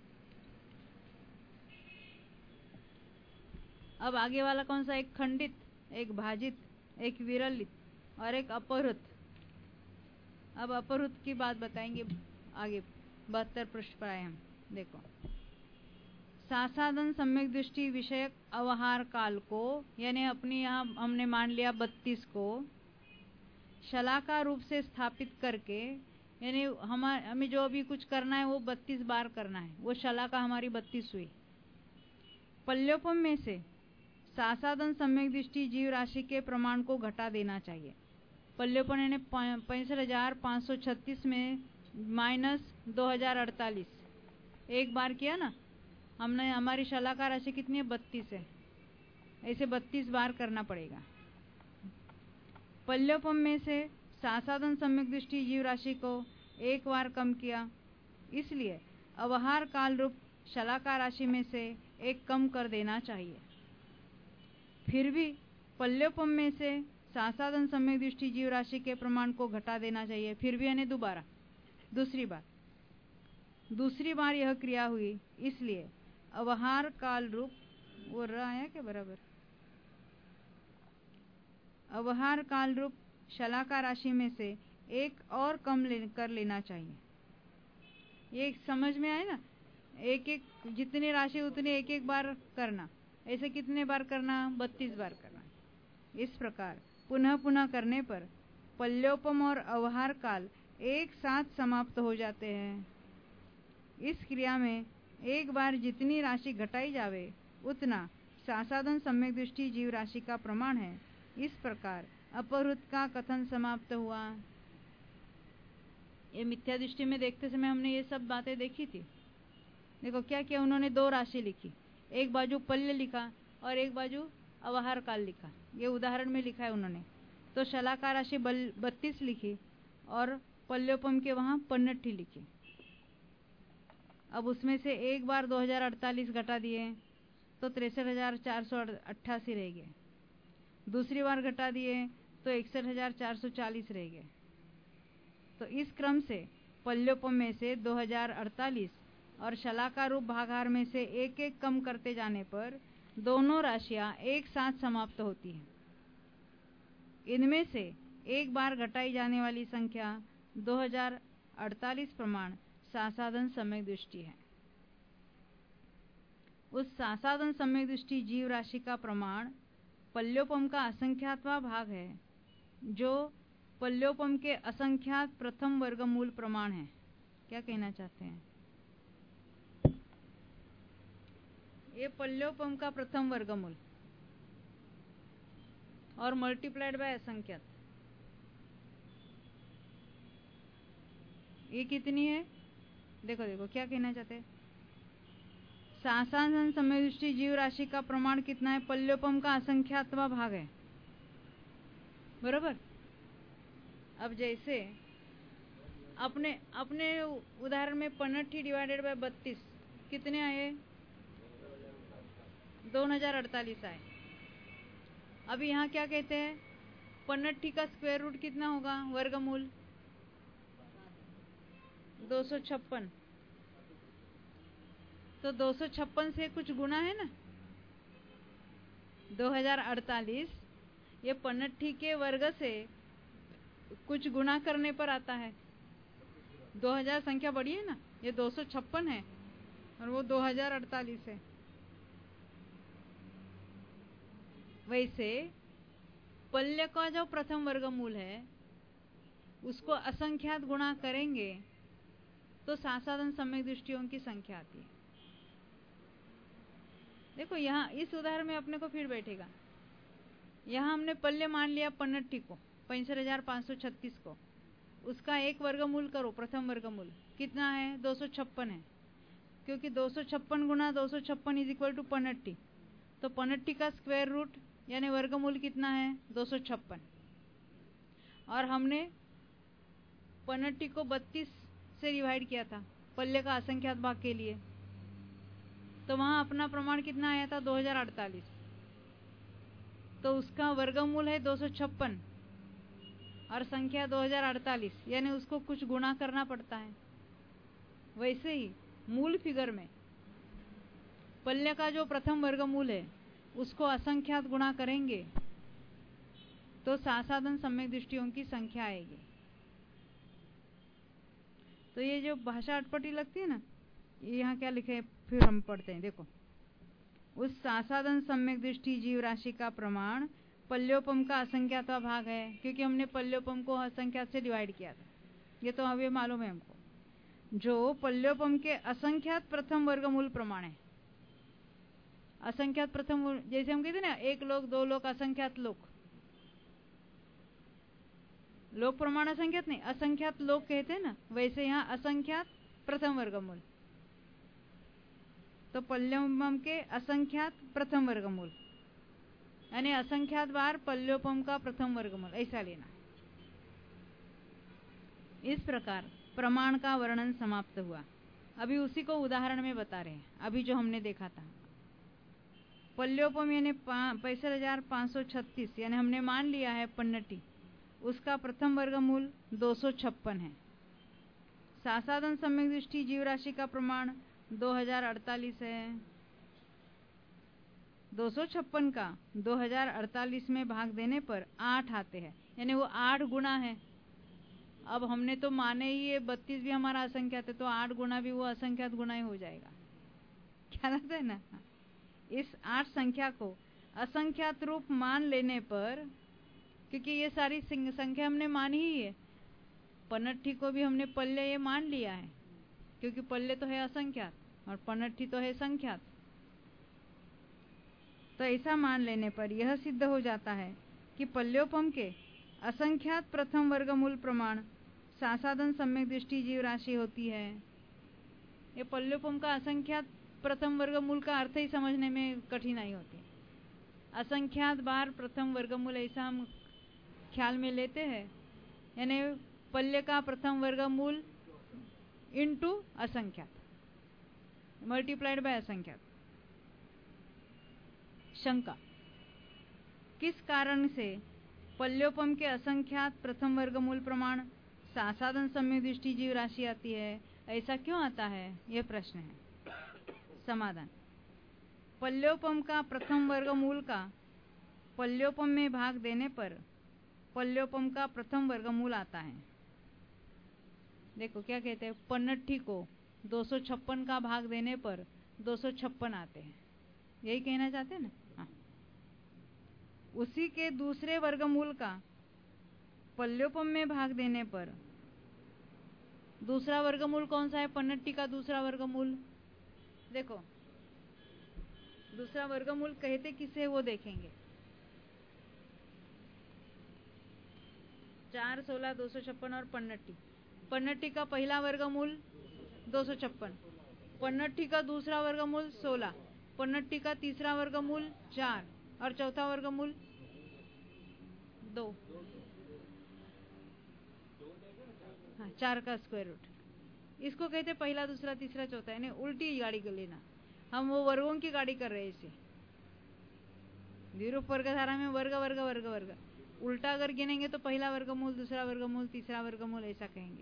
अब आगे वाला कौन सा? एक खंडित, एक भाजित, एक विरलित और एक अपहृत। अब अपहृत की बात बताएंगे आगे, बहत्तर पृष्ठ पर आए हम। देखो, सासाधन सम्यक दृष्टि विषयक अवहार काल को, यानी अपनी यहाँ हमने मान लिया बत्तीस को, शलाका रूप से स्थापित करके, यानी हमारे हमें जो अभी कुछ करना है वो बत्तीस बार करना है, वो शलाका हमारी बत्तीस हुई। पल्योपम में से सासाधन सम्यक दृष्टि जीव राशि के प्रमाण को घटा देना चाहिए। पल्योपन यानी पैंसठ हजार पाँच सौ छत्तीस में माइनस दो हजार अड़तालीस एक बार किया ना हमने, हमारी शलाका राशि कितनी है? बत्तीस है। ऐसे बत्तीस बार करना पड़ेगा। पल्योपम में से सासाधन सम्यक दृष्टि जीव राशि को एक बार कम किया, इसलिए अवहार काल रूप शलाका राशि में से एक कम कर देना चाहिए। फिर भी पल्योपम में से सासाधन सम्यक दृष्टि जीव राशि के प्रमाण को घटा देना चाहिए। फिर भी यानी दोबारा, दूसरी बार दूसरी बार यह क्रिया हुई, इसलिए अवहार काल रूप, वो रहा है क्या बराबर, अवहार काल रूप शलाका राशि में से एक और कम ले, कर लेना चाहिए। ये समझ में आए ना? एक एक जितनी राशि उतनी एक एक बार करना। ऐसे कितने बार करना? बत्तीस बार करना। इस प्रकार पुनः पुनः करने पर पल्योपम और अवहार काल एक साथ समाप्त हो जाते हैं। इस क्रिया में एक बार जितनी राशि घटाई जावे उतना सासाधन सम्यक दृष्टि जीव राशि का प्रमाण है। इस प्रकार अपहृत का कथन समाप्त हुआ। ये मिथ्या दृष्टि में देखते समय हमने ये सब बातें देखी थी। देखो क्या किया उन्होंने, दो राशि लिखी, एक बाजू पल्य लिखा और एक बाजू अवहार काल लिखा। ये उदाहरण में लिखा है उन्होंने। तो शलाका राशि बत्तीस लिखी और पल्योपम के वहां पन्नठी लिखी। अब उसमें से एक बार दो हजार अड़तालीस घटा दिए तो तिरसठ हजार चार सौ अट्ठासी रह गए। दूसरी बार घटा दिए तो इकसठ हजार चार सौ चालीस रह गए। तो इस क्रम से पल्योपम में से दो हजार अड़तालीस और शलाका रूप भागाहार में से एक एक कम करते जाने पर दोनों राशियां एक साथ समाप्त होती हैं। इनमें से एक बार घटाई जाने वाली संख्या दो हजार अड़तालीस प्रमाण सासाधन सम्यक दृष्टि है। उस सासाधन सम्यक दृष्टि जीव राशि का प्रमाण पल्योपम का असंख्यातवां भाग है, जो पल्योपम के असंख्यात प्रथम वर्गमूल प्रमाण है। क्या कहना चाहते हैं? ये पल्योपम का प्रथम वर्गमूल और मल्टीप्लाइड बाय असंख्यात, ये कितनी है? देखो देखो क्या कहना चाहते हैं। सासाधन सम्यक दृष्टि जीव राशि का प्रमाण कितना है? पल्योपम का असंख्यातवां भाग है, बरोबर। अब जैसे अपने अपने उदाहरण में पन्नठी डिवाइडेड बाय बत्तीस कितने आए? दो हजार अड़तालीस आए। अभी यहाँ क्या कहते हैं? पन्नठी का स्क्वायर रूट कितना होगा? वर्गमूल दो सौ छप्पन। तो दो सौ छप्पन से कुछ गुना है ना, दो हजार अड़तालीस ये पन्नठी के वर्ग से कुछ गुना करने पर आता है। दो हजार संख्या बड़ी है ना, ये दो सौ छप्पन है और वो दो हजार अड़तालीस है। वैसे पल्य का जो प्रथम वर्गमूल है उसको असंख्यात गुणा करेंगे तो सासाधन सम्यक दृष्टियों की संख्या आती है। देखो यहाँ इस उदाहरण में अपने को फिर बैठेगा, यहाँ हमने पल्य मान लिया पन्नट्टी को, पैंसठ हजार पाँच सौ छत्तीस को, उसका एक वर्गमूल करो, प्रथम वर्गमूल कितना है, दो सौ छप्पन है, क्योंकि दो सौ छप्पन गुना दो सौ छप्पन इज इक्वल टू पन्नट्टी, तो पन्नट्टी का स्क्वायर रूट यानी वर्गमूल कितना है, दो सौ छप्पन। और हमने पन्नट्टी को बत्तीस से डिवाइड किया था पल्य का असंख्यात भाग के लिए, तो वहां अपना प्रमाण कितना आया था, दो हजार अड़तालीस, तो उसका वर्गमूल है दो सौ छप्पन और संख्या दो हजार अड़तालीस, यानी उसको कुछ गुणा करना पड़ता है। वैसे ही मूल फिगर में पल्य का जो प्रथम वर्गमूल है उसको असंख्यात गुणा करेंगे तो सासाधन सम्यक दृष्टियों की संख्या आएगी। तो ये जो भाषा अटपटी लगती है ना, यहाँ क्या लिखे है, फिर हम पढ़ते हैं। देखो, उस सासाधन सम्यक दृष्टि जीव राशि का प्रमाण पल्योपम का असंख्यात भाग है, क्योंकि हमने पल्योपम को असंख्यात से डिवाइड किया था, ये तो अभी मालूम है हमको, जो पल्योपम के असंख्यात प्रथम वर्गमूल प्रमाण है। असंख्यात प्रथम, जैसे हम कहते ना एक लोक, दो लोक, असंख्यात लोक, लोक प्रमाण असंख्यात नहीं, असंख्यात लोक कहते हैं ना, वैसे यहाँ असंख्यात प्रथम वर्गमूल, तो पल्योपम के असंख्यात प्रथम वर्गमूल यानी असंख्यात बार पल्योपम का प्रथम वर्गमूल, ऐसा लेना। इस प्रकार प्रमाण का वर्णन समाप्त हुआ। अभी उसी को उदाहरण में बता रहे हैं, अभी जो हमने देखा था पल्योपम यानी पैंसठ हजार पाँच सौ छत्तीस, यानी हमने मान लिया है पन्नट्टी, उसका प्रथम वर्गमूल दो सौ छप्पन है। सासाधन सम्यक दृष्टि जीव राशि का प्रमाण दो हजार अड़तालीस है। दो सौ छप्पन का दो हजार अड़तालीस में भाग देने पर आठ आते हैं, यानी वो आठ गुना है। अब हमने तो माने ही ये बत्तीस भी हमारा असंख्यात है, तो आठ गुना भी वो असंख्यात गुना ही हो जाएगा, क्या लगता है ना। इस आठ संख्या को असंख्यात रूप मान लेने पर, क्योंकि ये सारी संख्या हमने मानी ही है, पन्नट्टी को भी हमने पल्य ये मान लिया है, क्योंकि पल्य तो है असंख्यात और पन्नट्टी तो है संख्यात, तो ऐसा मान लेने पर यह सिद्ध हो जाता है कि पल्योपम के असंख्यात प्रथम वर्गमूल प्रमाण सासाधन सम्यक दृष्टि जीव राशि होती है। ये पल्योपम का असंख्यात प्रथम वर्गमूल का अर्थ ही समझने में कठिनाई होती है। असंख्यात बार प्रथम वर्गमूल ऐसा हम ख्याल में लेते हैं, यानी पल्य का प्रथम वर्गमूल इनटू असंख्यात, मल्टीप्लाइड बाय असंख्यात। शंका, किस कारण से पल्योपम के असंख्यात प्रथम वर्गमूल प्रमाण सासाधन सम्यक दृष्टि जीव राशि आती है, ऐसा क्यों आता है, यह प्रश्न है। समाधान, पल्योपम का प्रथम वर्गमूल का पल्योपम में भाग देने पर पल्योपम का प्रथम वर्गमूल आता है। देखो क्या कहते हैं, पन्नट्टी को दो सौ छप्पन का भाग देने पर दो सौ छप्पन आते हैं, यही कहना चाहते हैं ना। हाँ। उसी के दूसरे वर्गमूल का पल्योपम में भाग देने पर दूसरा वर्गमूल कौन सा है, पन्नट्टी का दूसरा वर्गमूल। देखो दूसरा वर्गमूल कहते किसे, वो देखेंगे। चार, सोलह, दो सौ छप्पन और पन्नट्टी। पन्नट्टी का पहला वर्गमूल दो सौ छप्पन, पन्नट्टी का दूसरा वर्गमूल सोलह, पन्नट्टी का तीसरा वर्गमूल चार और चौथा वर्गमूल दो। हाँ, चार का स्क्वायर रूट, इसको कहते पहला, दूसरा, तीसरा, चौथा, यानी उल्टी गाड़ी कर लेना। हम वो वर्गों की गाड़ी कर रहे हैं इसे। द्विरूप वर्ग धारा में वर्ग वर्ग वर्ग वर्ग उल्टा अगर गिनेंगे तो पहला वर्गमूल, दूसरा वर्गमूल, तीसरा वर्गमूल, ऐसा कहेंगे।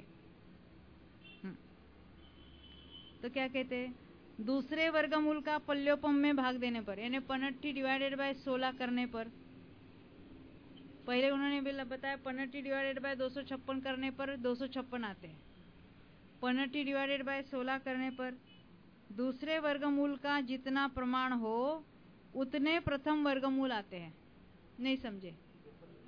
तो क्या कहते हैं, दूसरे वर्गमूल का पल्योपम में भाग देने पर, यानी पन्नट्टी डिवाइडेड बाय सोलह करने पर, पहले उन्होंने बताया पन्नट्टी डिवाइडेड बाय दो सौ छप्पन करने पर दो सौ छप्पन आते हैं, पन्नट्टी डिवाइडेड बाय सोलह करने पर दूसरे वर्गमूल का जितना प्रमाण हो उतने प्रथम वर्गमूल आते हैं। नहीं समझे,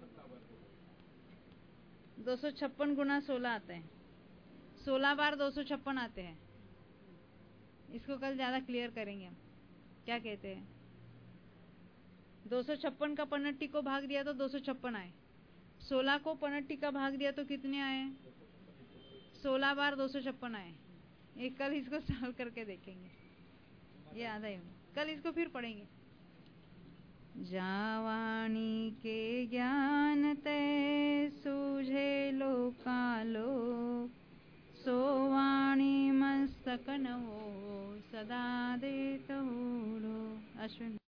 दो सौ छप्पन गुना सोलह आते हैं, सोलह बार दो सौ छप्पन आते हैं। इसको कल ज्यादा क्लियर करेंगे हम, क्या कहते हैं। दो सौ छप्पन का पनट्टी को भाग दिया तो दो सौ छप्पन आए, सोलह को पनट्टी का भाग दिया तो कितने आए, सोलह बार दो सौ छप्पन आए। एक कल इसको सॉल्व करके देखेंगे, ये याद है, कल इसको फिर पढ़ेंगे। जावाणी के ज्ञान ते सूझे लोकालो, सोवाणी मस्तक नवो सदा देत हो। अश्विन।